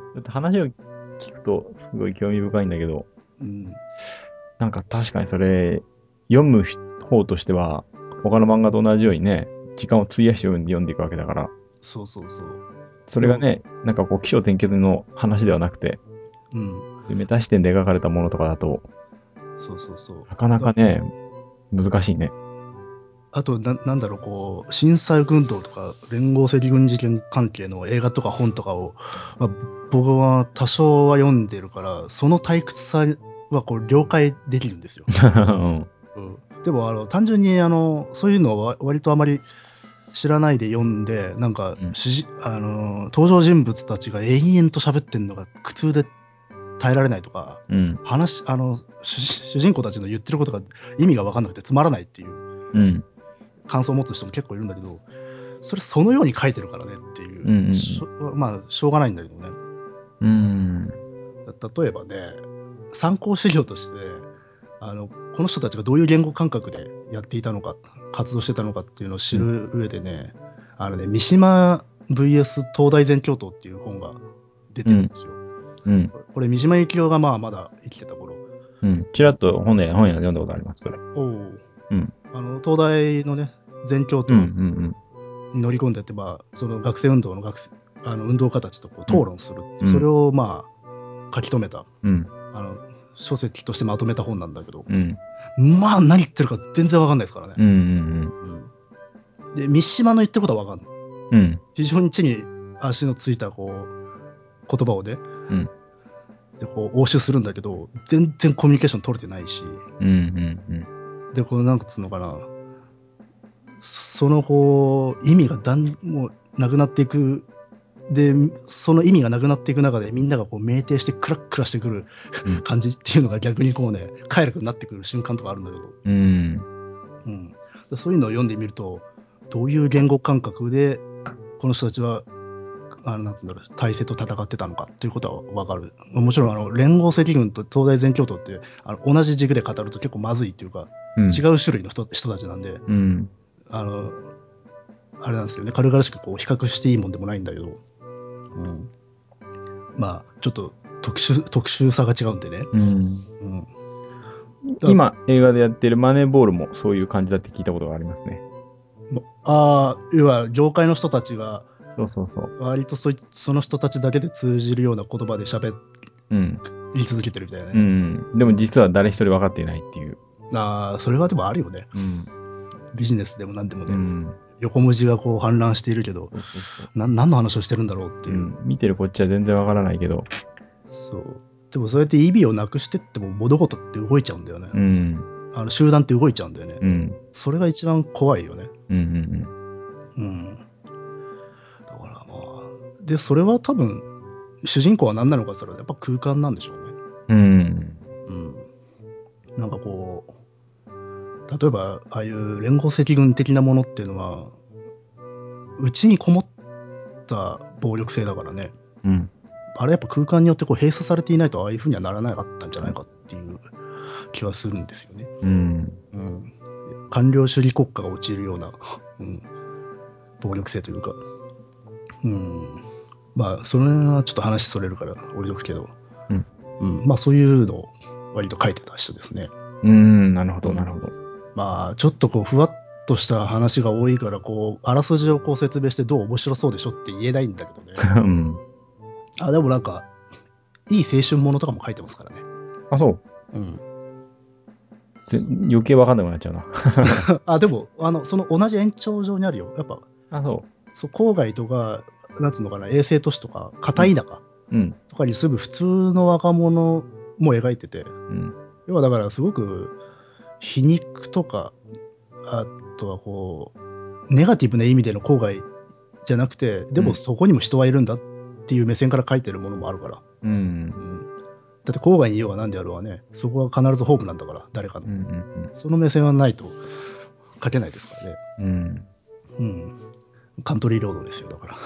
だって話を聞くとすごい興味深いんだけど、 うん。 なんか確かにそれ、読む方としては、他の漫画と同じようにね、時間を費やして読んで読んでいくわけだから、 そうそうそう。 それがね、なんかこう、起承転結の話ではなくて、 うん。 メタ視点で描かれたものとかだと、 そうそうそう。 なかなかね、難しいね。 あとな、なんだろう、こう、震災運動とか、連合赤軍事件関係の映画とか本とかを、まあ、僕は多少は読んでるから、その退屈さはこう了解できるんですよ。 うんうん、でも、あの、単純に、あの、そういうのを割とあまり知らないで読んで、なんか、 うん主人あの、登場人物たちが延々と喋ってんのが苦痛で耐えられないとか、 うん話、あの、主主人公たちの言ってることが意味が分かんなくてつまらないっていううん感想を持つ人も結構いるんだけど、それそのように書いてるからねっていう、 うんしょまあしょうがないんだけどね。 うん例えばね、参考資料としてあのこの人たちがどういう言語感覚でやっていたのか、活動してたのかっていうのを知る上でね、あのね三島 ブイエス 東大全教頭っていう本が出てるんですよ。 うんこれ三島由紀夫がまあまだ生きてた頃。 うんちらっと本で本屋で読んだことあります、それ。 おお。 うんあの東大のね全教頭うんうんに乗り込んでって、まあ、その学生運動の学生あの運動家たちとこう討論するっていう、 うんそれをまあ書き留めたうんあの書籍としてまとめた本なんだけど、 うんまあ何言ってるか全然わかんないですからね。 うんうんうんで三島の言ってることはわかんない。 うん非常に地に足のついたこう言葉をね、 うんでこう応酬するんだけど、全然コミュニケーション取れてないし、 うんうんでこのなんつうのかな、そのこう意味がだんもうなくなっていく。でその意味がなくなっていく中でみんながこう酩酊してクラックラしてくるうん感じっていうのが逆にこうね快楽になってくる瞬間とかあるんだけど、 うんうん、でそういうのを読んでみるとどういう言語感覚でこの人たちはあのなんつうんだろう体制と戦ってたのかっていうことは分かる。もちろんあの連合赤軍と東大全教頭ってあの同じ軸で語ると結構まずいっていうか、 うん違う種類の人人たちなんで、 うんあのあれなんですよね、軽々しくこう比較していいもんでもないんだけど、うん、まあちょっと特殊特殊さが違うんでね。 うんうん、 今映画でやってるマネーボールもそういう感じだって聞いたことがありますね。 ああ、要は業界の人たちがそうそうそう。 割とそいその人たちだけで通じるような言葉で喋うんり続けてるみたいなうね。 んでも実は誰一人分かっていないっていう。 ああ、それはでもあるよね。 うんビジネスでも何でもね。 うん横文字がこう氾濫しているけど、 そうそうそうな何の話をしてるんだろうっていう。 うん、見てるこっちは全然分からないけど。 そう。でもそうやって意味をなくしてっても物事って動いちゃうんだよね。 うんあの集団って動いちゃうんだよね。 うんそれが一番怖いよね。 うんうんうん。だからまあ。で、それは多分、主人公は何なのかって言ったらやっぱ空間なんでしょうね。 うんうんうん。なんかこう、例えばああいう連合赤軍的なものっていうのは、うちにこもった暴力性だからね。 うんあれやっぱ空間によってこう閉鎖されていないとああいう風にはならなかったんじゃないかっていう気はするんですよね。 うんうん。官僚主義国家が陥るような、うん、暴力性というか。うん。まあ、それはちょっと話それるから置いとくけど、 うんうん、まあそういうのを割と書いてた人ですね。 うんなるほどうんなるほど。 まあちょっとこうふわっとした話が多いからこうあらすじをこう説明してどう面白そうでしょって言えないんだけどね。 うんあでもなんかいい青春ものとかも書いてますからね。 あ、そう。 うん。 ぜ余計分かんなくなっちゃうな。 あでもあのその同じ延長上にあるよ。やっぱあ、そそう郊外とかなんつうのかな衛星都市とか片田舎う。うん。 とかに住む普通の若者も描いてて、 うん。 要はだからすごく皮肉とかあとはこうネガティブな意味での郊外じゃなくてでもそこにも人はいるんだっていう目線から書いてるものもあるから、 うん。 うんだって郊外にいようが何であろうがねそこは必ずホームなんだから誰かの、 うん。うん。 その目線はないと書けないですからね。 うん。 うん、カントリーロードですよだから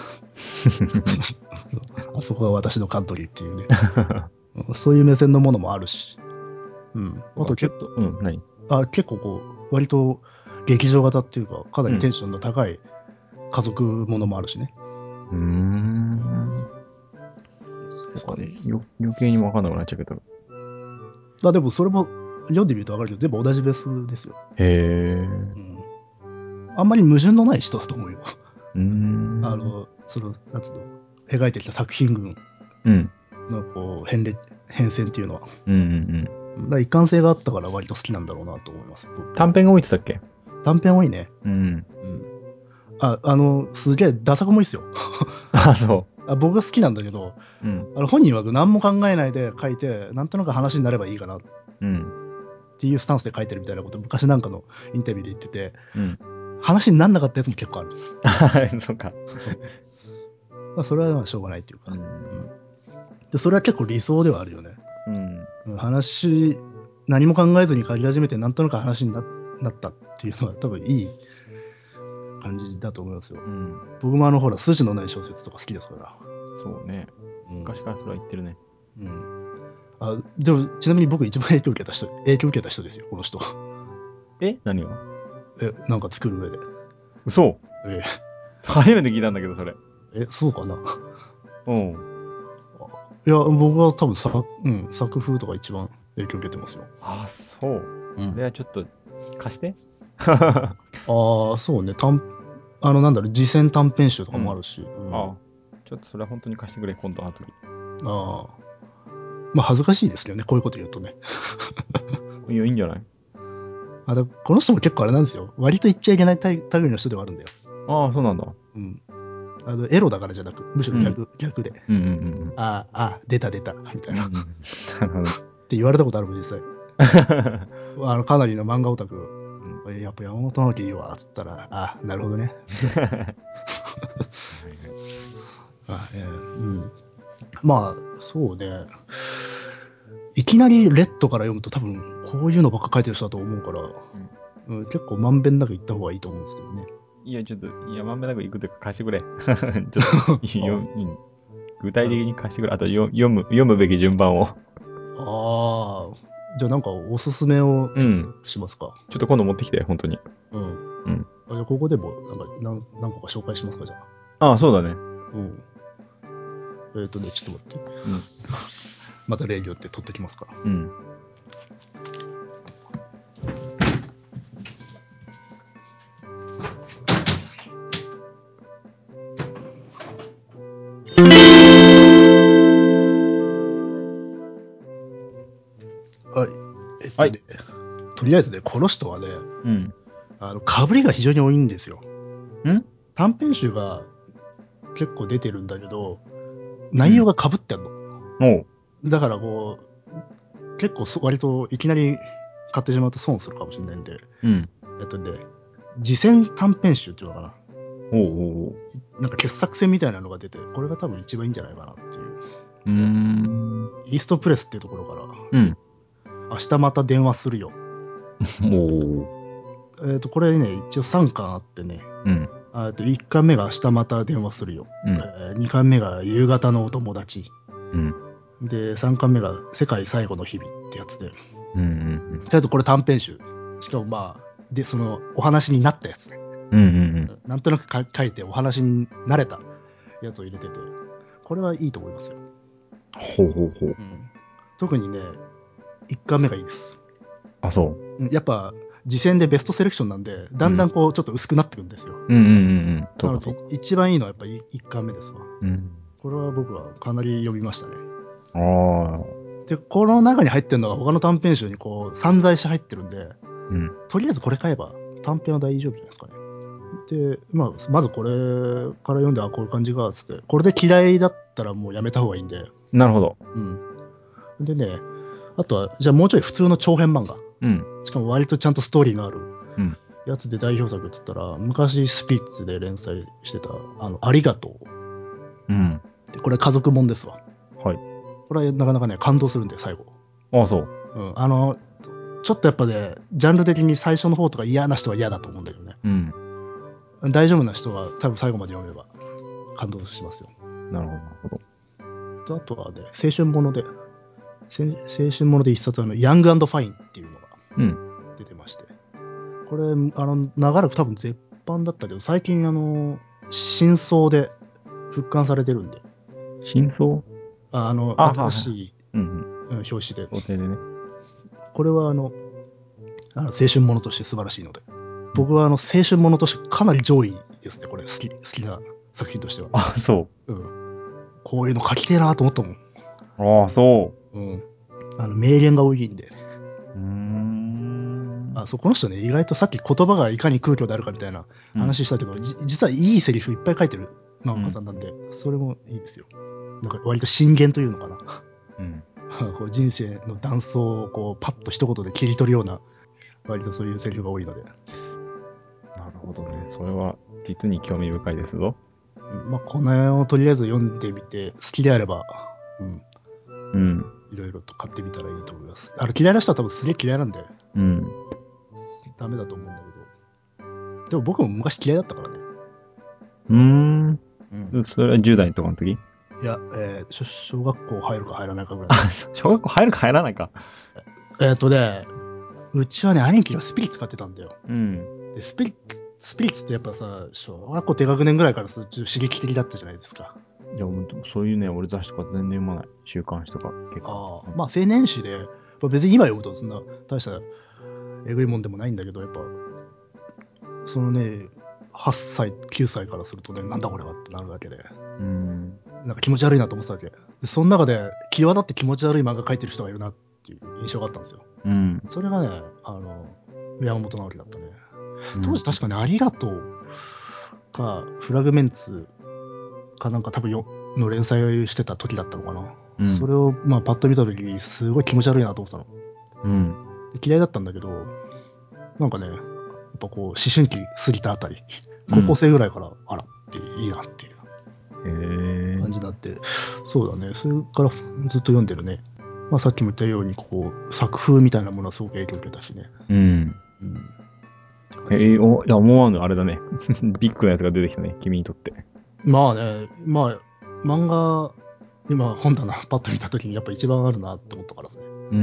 あそこが私のカントリーっていうねそういう目線のものもあるし、うん、あとちょっと、うん、何あ結構こう、割と劇場型っていうか、かなりテンションの高い家族ものもあるしね。 うーん。 ですかね。 よ余計に分かんなくなっちゃうけど。 あでもそれも読んでみると分かるけど、全部同じベースですよ。 へえ。 うん。あんまり矛盾のない人だと思うよ。 うーん。 あの、その、なんつうの、描いてきた作品群うん。 のこう変列変遷っていうのは。 うんうんだから一貫性があったから割と好きなんだろうなと思います。 うん。短編が多いって言ったっけ？ 短編多いね。 うん。 うん。あ、あの、すげえダサくもいいっすよ。 あ、そあ僕が好きなんだけど、 う。うん。 あの本人は何も考えないで書いて、なんとなく話になればいいかなっうん。 ていうスタンスで書いてるみたいなこと昔なんかのインタビューで言ってて、 うん。 話になんなかったやつも結構ある。 そうか。 まあそれはまあしょうがないっていうか、 うん。 うんでそれは結構理想ではあるよね。 うん。 うん話、何も考えずに書き始めてなんとなく話にななったっていうのは多分いい感じだと思いますよ。 うん。 僕もあのほら筋のない小説とか好きですから。 そうね。 うん昔からそれは言ってるね。 うん。あでもちなみに僕一番影響を受けた人影響を受けた人ですよこの人。 え何が？ えなんか作る上で。 嘘。 え初めて聞いたんだけど、それ。 えそうかな。 うん。 いや僕は多分さ、うん、作風とか一番影響を受けてますよ。 あ、そう。 うん。 それはちょっと、貸して。 ああそうね短あのなんだろう次戦短編集とかもあうん。 るし。うん、あああ。ちょっとそれは本当に貸してくれ、今度後に。 あまあ恥ずかしいですけどねこういうこと言うとね。 いや、いいんじゃない？ あだこの人も結構あれなんですよ。割と言っちゃいけない類の人ではあるんだよ。 ああ、そうなんだ。 うん。あのエロだからじゃなくむしろ逆、うん、逆で。 うんうんうんああ、ああ、出た出た、みたいな。 うん。 っうん。なるほど。 て言われたことあるもん、実際。あの、かなりの漫画オタク。 うん、 やっぱ山本直樹いいわ、つったら、ああ、なるほどね。あえーうん、まあ、そうね。いきなりレッドから読むと多分、こういうのばっか書いてる人だと思うから、うん、結構まんべんなく言った方がいいと思うんですけどね。 いや、ちょっと、いや、まんべんなく行くとか貸してくれ。ちょっと、よ具体的に貸してくれ。あとよ、読む、読むべき順番を。 ああ、じゃあなんかおすすめをうん。 しますか。 ちょっと今度持ってきて、本当に。 うん。 うん。 あじゃあここでもなんか何何個か紹介しますか、じゃあ。 ああ、そうだね。 うん。えっ、ー、とね、ちょっと待って。 うん。 また例によって取ってきますから。 うん。 はい。えっとね、 はい。 とりあえずね、この人はね、 うん。 あの、かぶりが非常に多いんですよ。 ん短編集が結構出てるんだけど、 うん。 内容がかぶってんの。 おう。 だからこう、結構そ割といきなり買ってしまうと損するかもしれないんで、 うん。 えっとね、次戦短編集っていうのかな。 おうおうおう。 なんか傑作選みたいなのが出て、これが多分一番いいんじゃないかなっていう。 うーん。 イーストプレスっていうところからうん。 出て、明日また電話するよ。 おう。 えっ、と、これね、一応さんかんあってね、 うん。 あといっかんめが明日また電話するよ。 うん。 えー、にかんめが夕方のお友達。 うん。 で、さんかんめが世界最後の日々ってやつで。 うん。うん。 とりあえずこれ短編集。しかもまあ、で、そのお話になったやつね。 うん。うん。 なんとなくか書いてお話になれたやつを入れてて、これはいいと思いますよ。 ほうほうほう。 うん、特にね、いっかんめがいいです。 あ、そうんやっぱ、次戦でベストセレクションなんで、だんだんこう、ちょっと薄くなってくるんですよ。 う。うんうんうんうん。そなので、 うかそうか。 一番いいのはやっぱりいっかんめですわ。 うん。 これは僕はかなり読みましたね。 ああ。 で、この中に入ってるのが他の短編集にこう散在して入ってるんで、 うん。 とりあえずこれ買えば短編は大丈夫じゃないですかね。で、まあ、まずこれから読んで、あ、こういう感じか、つって。これで嫌いだったらもうやめた方がいいんで。 なるほど。 うん。でね、あとは、じゃあもうちょい普通の長編漫画。 うん。 しかも割とちゃんとストーリーのあるうん。 やつで代表作っつったら、昔スピッツで連載してた、あの、ありがとうん。 う。でこれ家族もんですわ。 はい。 これはなかなかね、感動するんで、最後。 ああ、そう。 うん。あの、ちょっとやっぱね、ジャンル的に最初の方とか嫌な人は嫌だと思うんだけどね。 うん。 大丈夫な人は多分最後まで読めば感動しますよ。 なるほど、なるほど。 とあとはね、青春もので、青春もので一冊あの、ヤングファインっていうのがうん。 出てましこれ、あの、長らく多分絶版だったけど、最近、あの、新装で復刊されてるんで。 真相ああの、 あ新しい、 うんうん。 うん表紙で。 想定でね。 これは、あの、あの青春ものとして素晴らしいので。僕は、あの、青春ものとしてかなり上位ですね、これ。好き、好きな作品としては。 あ、そうん。こういうの書きてえなと思ったもん。 う。ああ、そうん。あの、名言が多いんで。 う。うーん。 あ、そう、この人ね、意外とさっき言葉がいかに空虚であるかみたいな話したけど、じ実はいいセリフいっぱい書いてる漫画家さんなんで、それもいいですよ。なんか割と真言というのかな。 うん。 こう人生の断層をこうパッと一言で切り取るような、割とそういうセリフが多いので。 なるほどね。それは実に興味深いですぞ。 まあ、この辺をとりあえず読んでみて、好きであれば、うん、 うん。 いろいろと買ってみたらいいと思います。あの嫌いな人は多分すげえ嫌いなんで、 うん。 ダメだと思うんだけど。でも僕も昔嫌いだったからね。 うーん。 うん。 それはじゅう代とかの時いや、えー小小学校入るか入らないかぐらいの。 あ、小学校入るか入らないか。 えっとね、うちはね、兄貴がスピリッツ買ってたんだよ。 うん。 で、スピリッツ、スピリッツってやっぱさ、小学校低学年ぐらいからちょっと刺激的だったじゃないですか。 いや、ほんとそういうね、俺雑誌とか全然読まない。週刊誌とか結構。 ああ、まあ青年誌で、まあ別に今読むとそんな大したえぐいもんでもないんだけど、やっぱ、そのね、はっさい、きゅうさいからするとね、なんだこれはってなるだけで、 うん。 なんか気持ち悪いなと思ってたわけ。で、その中で、際立って気持ち悪い漫画描いてる人がいるなっていう印象があったんですよ。 うん。 それがね、あの、山本直樹だったね。 うん当時確かね、ありがとうか、フラグメンツかなんか多分よ、の連載をしてた時だったのかな。 うんそれを、まあ、パッと見た時に、すごい気持ち悪いなと思ってたの。 うん。 で嫌いだったんだけど、なんかね、やっぱこう、思春期過ぎたあたり、高校生ぐらいから、あら、っていいなっていうへえ感じになって、そうだね、それからずっと読んでるね。まあ、さっきも言ったように、こう、作風みたいなものはすごく影響を受けたしね。 うん。 うん。 えー、お、いや、思わぬあれだね。ビッグなやつが出てきたね、君にとって。 まあね、まあ、漫画、今本棚パッと見た時にやっぱ一番あるなって思ったからね。 うん。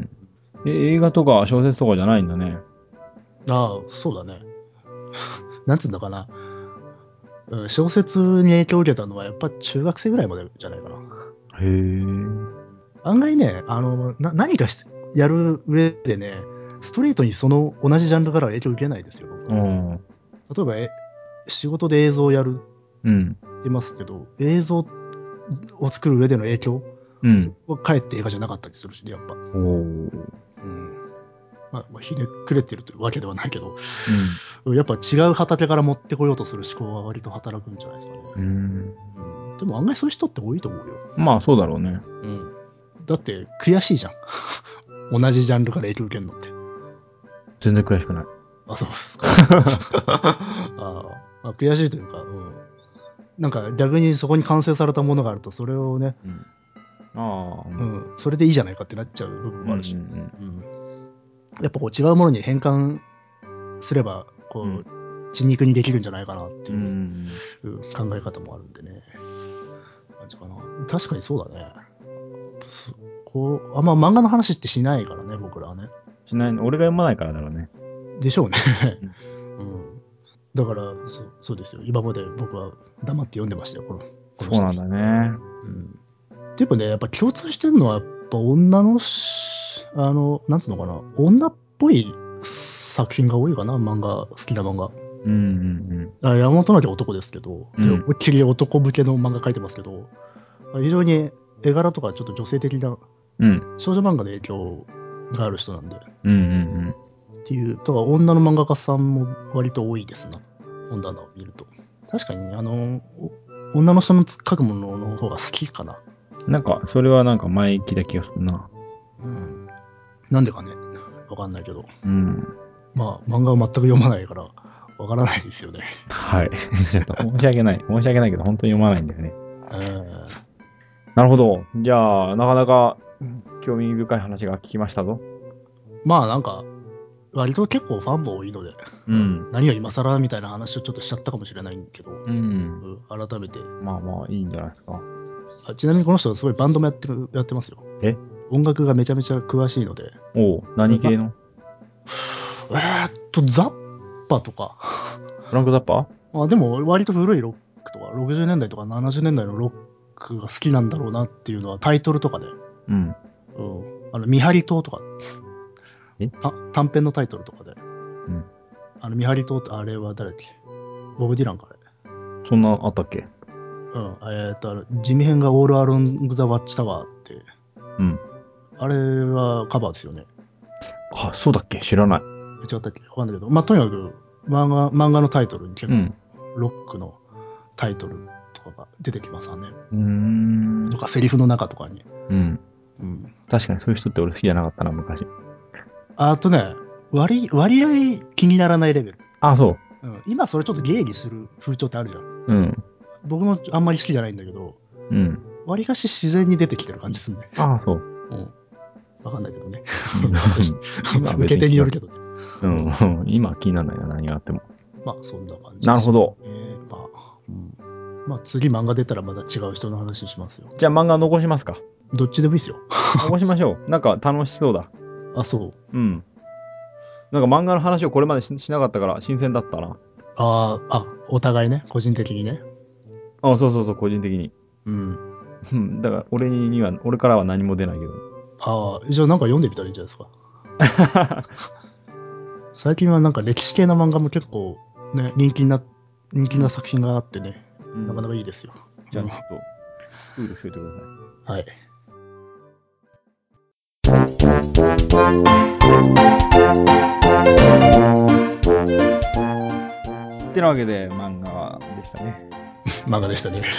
え、映画とか小説とかじゃないんだね。 ああ、そうだね。なんつうんだかな。うん、小説に影響を受けたのはやっぱ中学生ぐらいまでじゃないかな。 へえ。 案外ね、あの、な、何かしやる上でね、ストレートにその同じジャンルからは影響を受けないですよ、僕は。 うん。 例えば、え、仕事で映像をやるうん。 ってますけど、映像を作る上での影響うん。 はかえって映画じゃなかったりするしね、やっぱ。 おー。 うん。まあ、まあ、ひねくれてるというわけではないけど、 うん。 やっぱ違う畑から持ってこようとする思考は割と働くんじゃないですかね。 うん。 うん。でも案外そういう人って多いと思うよ。 まあ、そうだろうね。 うん。だって悔しいじゃん。同じジャンルから影響受けるのって。 全然悔しくない。 あ、そうですか。ああ、悔しいというか、うん。なんか逆にそこに完成されたものがあると、それをね、 うん。ああ、う。 うんん、それでいいじゃないかってなっちゃう部分もあるし、 うん。 うんやっぱこう違うものに変換すれば、こう、 うん血肉にできるんじゃないかなってういう、 ん。 うん考え方もあるんでね。感じかな。確かにそうだね。そこう、あんま漫画の話ってしないからね、僕らはね。 しない、俺が読まないからだろうね。 でしょうね。 うんうん。だから、そそうですよ。今まで僕は黙って読んでましたよ、この、この人そうなんだね。 うん。でもね、やっぱ共通してるのは、やっぱ女のし、あの、なんつうのかな、女っぽい作品が多いかな、漫画、好きな漫画。 うんうんあ山本直樹は男ですけど、で、 うん思いっきり男向けの漫画描いてますけど、非常に絵柄とかちょっと女性的なうん。うん。 少女漫画で影響がある人なんで、っうんうんていう、だから女の漫画家さんも割と多いですな、本棚を見ると。確かに、あの、お女の人の描くものの方が好きかな。 うん。なんか、それはなんか前聞いた気がするな。 うん。なんでかね、わかんないけど。 うん。 まあ、漫画を全く読まないから、わからないですよね。 はい。ちょっと申し訳ない。申し訳ないけど、本当に読まないんだよね。 えーなるほど。じゃあ、なかなか興味深い話が聞きましたぞ。 まあなんか、割と結構ファンも多いので、 うん何が今更みたいな話をちょっとしちゃったかもしれないけど、 うん。 うん改めて。 まあまあ、いいんじゃないですか。 あちなみにこの人はすごいバンドもやってる、やってますよ。 え音楽がめちゃめちゃ詳しいので。 おう、何系のえーっと、ザ・パーとか。 フランク・ザッパー？ あ、でも割と古いロックとか、ろくじゅうねんだいとかななじゅうねんだいのロックが好きなんだろうなっていうのはタイトルとかで。 うん。 うん。あの、見張り塔とか。 えあ、短編のタイトルとかで。 うん。 あの、見張り塔ってあれは誰だっけ？ボブ・ディランかあれ。 そんなあったっけ？ うん。えっと、あの地味編がオール・アロング・ザ・ワッチ・タワーって。 うん。 あれはカバーですよね。 あ、そうだっけ？知らない。 違ったっけ？わかんないけど。まあ、とにかく、漫画、漫画のタイトルに結構、 うん。 ロックのタイトルとかが出てきますわね。 うーん。 とか、セリフの中とかに。 うん。 うん。 確かにそういう人って俺好きじゃなかったな、昔。 あとね、割、割合気にならないレベル。 あ、そうん。今それちょっと芸にする風潮ってあるじゃん。 う。うん。 僕もあんまり好きじゃないんだけど、 うん。 割かし自然に出てきてる感じするね。 あ、そう。 うん。わかんないけどね。 うん今は受け別に手によるけどね。 うん。今は気にならないな、何があっても。 まあ、そんな感じなるほど。 ですよね。まあ、うん。まあ、次漫画出たらまた違う人の話しますよ。 じゃあ漫画残しますか。 どっちでもいいですよ。 残しましょう。なんか楽しそうだ。 あ、そう。 うん。なんか漫画の話をこれまで し, しなかったから新鮮だったな。 ああ、あ、お互いね、個人的にね。 あ、そうそうそう、個人的に。 うん。 うん。だから俺には、俺からは何も出ないけど。 ああ、じゃあなんか読んでみたらいいんじゃないですか。最近はなんか歴史系の漫画も結構ね、人気な、人気な作品があってね、 うん、 なかなかいいですよ。 じゃあうんちょっと、フールしといてください。 はい。 ってなわけで漫画でしたね。 漫画でしたね。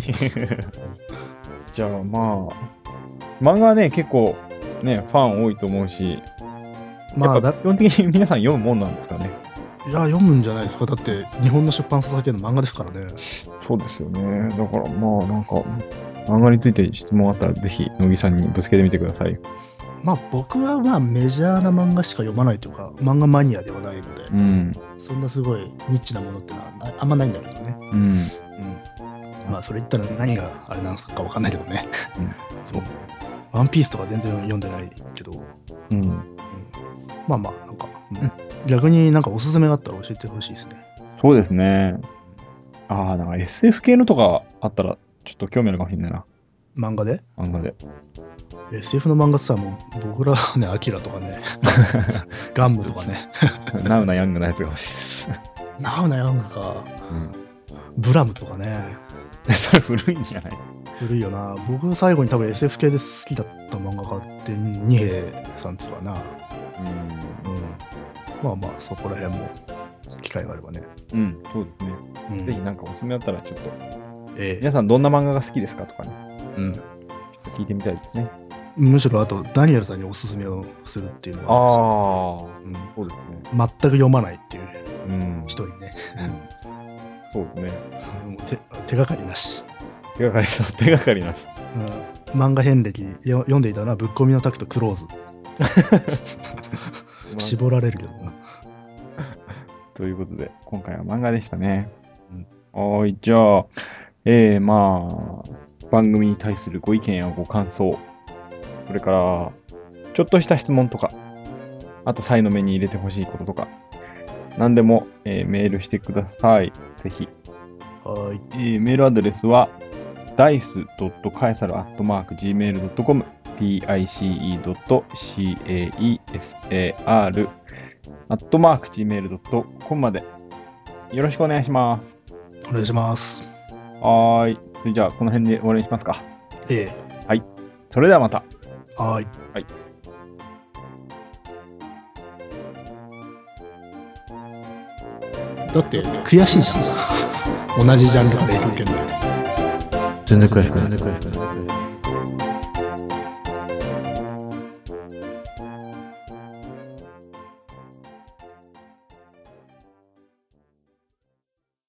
じゃあまあ、漫画はね、結構ね、ファン多いと思うし、 まあだ、 やっぱ基本的に皆さん読むもんなんですかね。 いや、読むんじゃないですか。だって、日本の出版されてるの漫画ですからね。 そうですよね。だからまあなんか、漫画について質問あったらぜひ、乃木さんにぶつけてみてください。 まあ僕はまあメジャーな漫画しか読まないというか、漫画マニアではないので、 うん。 そんなすごいニッチなものってのはなあんまないんだけどね。 うん。 うん。まあそれ言ったら何があれなのかわかんないけどね。 うん。そう。 ワンピースとか全然読んでないけど、 うん。 まあまあ、なんか、うんうん逆になんかおすすめがあったら教えてほしいですね。 そうですね。ああ、なんか エスエフ 系のとかあったら、ちょっと興味あるかもしれないな。 漫画で漫画で。 エスエフ の漫画ってさ、もう僕らはね、アキラとかね、ガンムとかね、 ナウなヤングなやつが欲しいです。 ナウなヤングか、 うん。 ブラムとかね、 それ古いんじゃない？ 古いよな。僕最後に多分 エスエフ 系で好きだった漫画があって、二平さんですわな。 うん。 うん。まあまあ、そこら辺も機会があればね。 うん、そうですね。 うん、 ぜひなんかおすすめあったらちょっと、 ええ皆さんどんな漫画が好きですかとかね、 うん。 ちょっと聞いてみたいですね。 むしろあと、ダニエルさんにおすすめをするっていうのがありますね。 ああ、そうですね。 全く読まないっていううん。 人にね。 そうですね。 もう手手がかりなし。 手がかりな、手がかりなし。 うん、漫画遍歴よ読んでいたのは、ぶっ込みのタクトクローズ。絞られるけどな。 ということで、今回は漫画でしたね。 うん、 はーい、じゃあ、えー、まあ、番組に対するご意見やご感想、それから、ちょっとした質問とか、あと、サイの目に入れてほしいこととか、何でも、えーメールしてください。ぜひ。 はーい。 えーメールアドレスは、ダイスドットカエサルアットマークジーメールドットコム、ダイセ ドットカエサル アットマークジーメールドットコム までよろしくお願いします。 お願いします。 はーい。それじゃあ、この辺で終わりにしますか。 えはい。それではまた。 え。はーい。 はい。 だって悔しいじゃん。同じジャンルから影響受けるの。 全然悔しくない。全然悔しくない。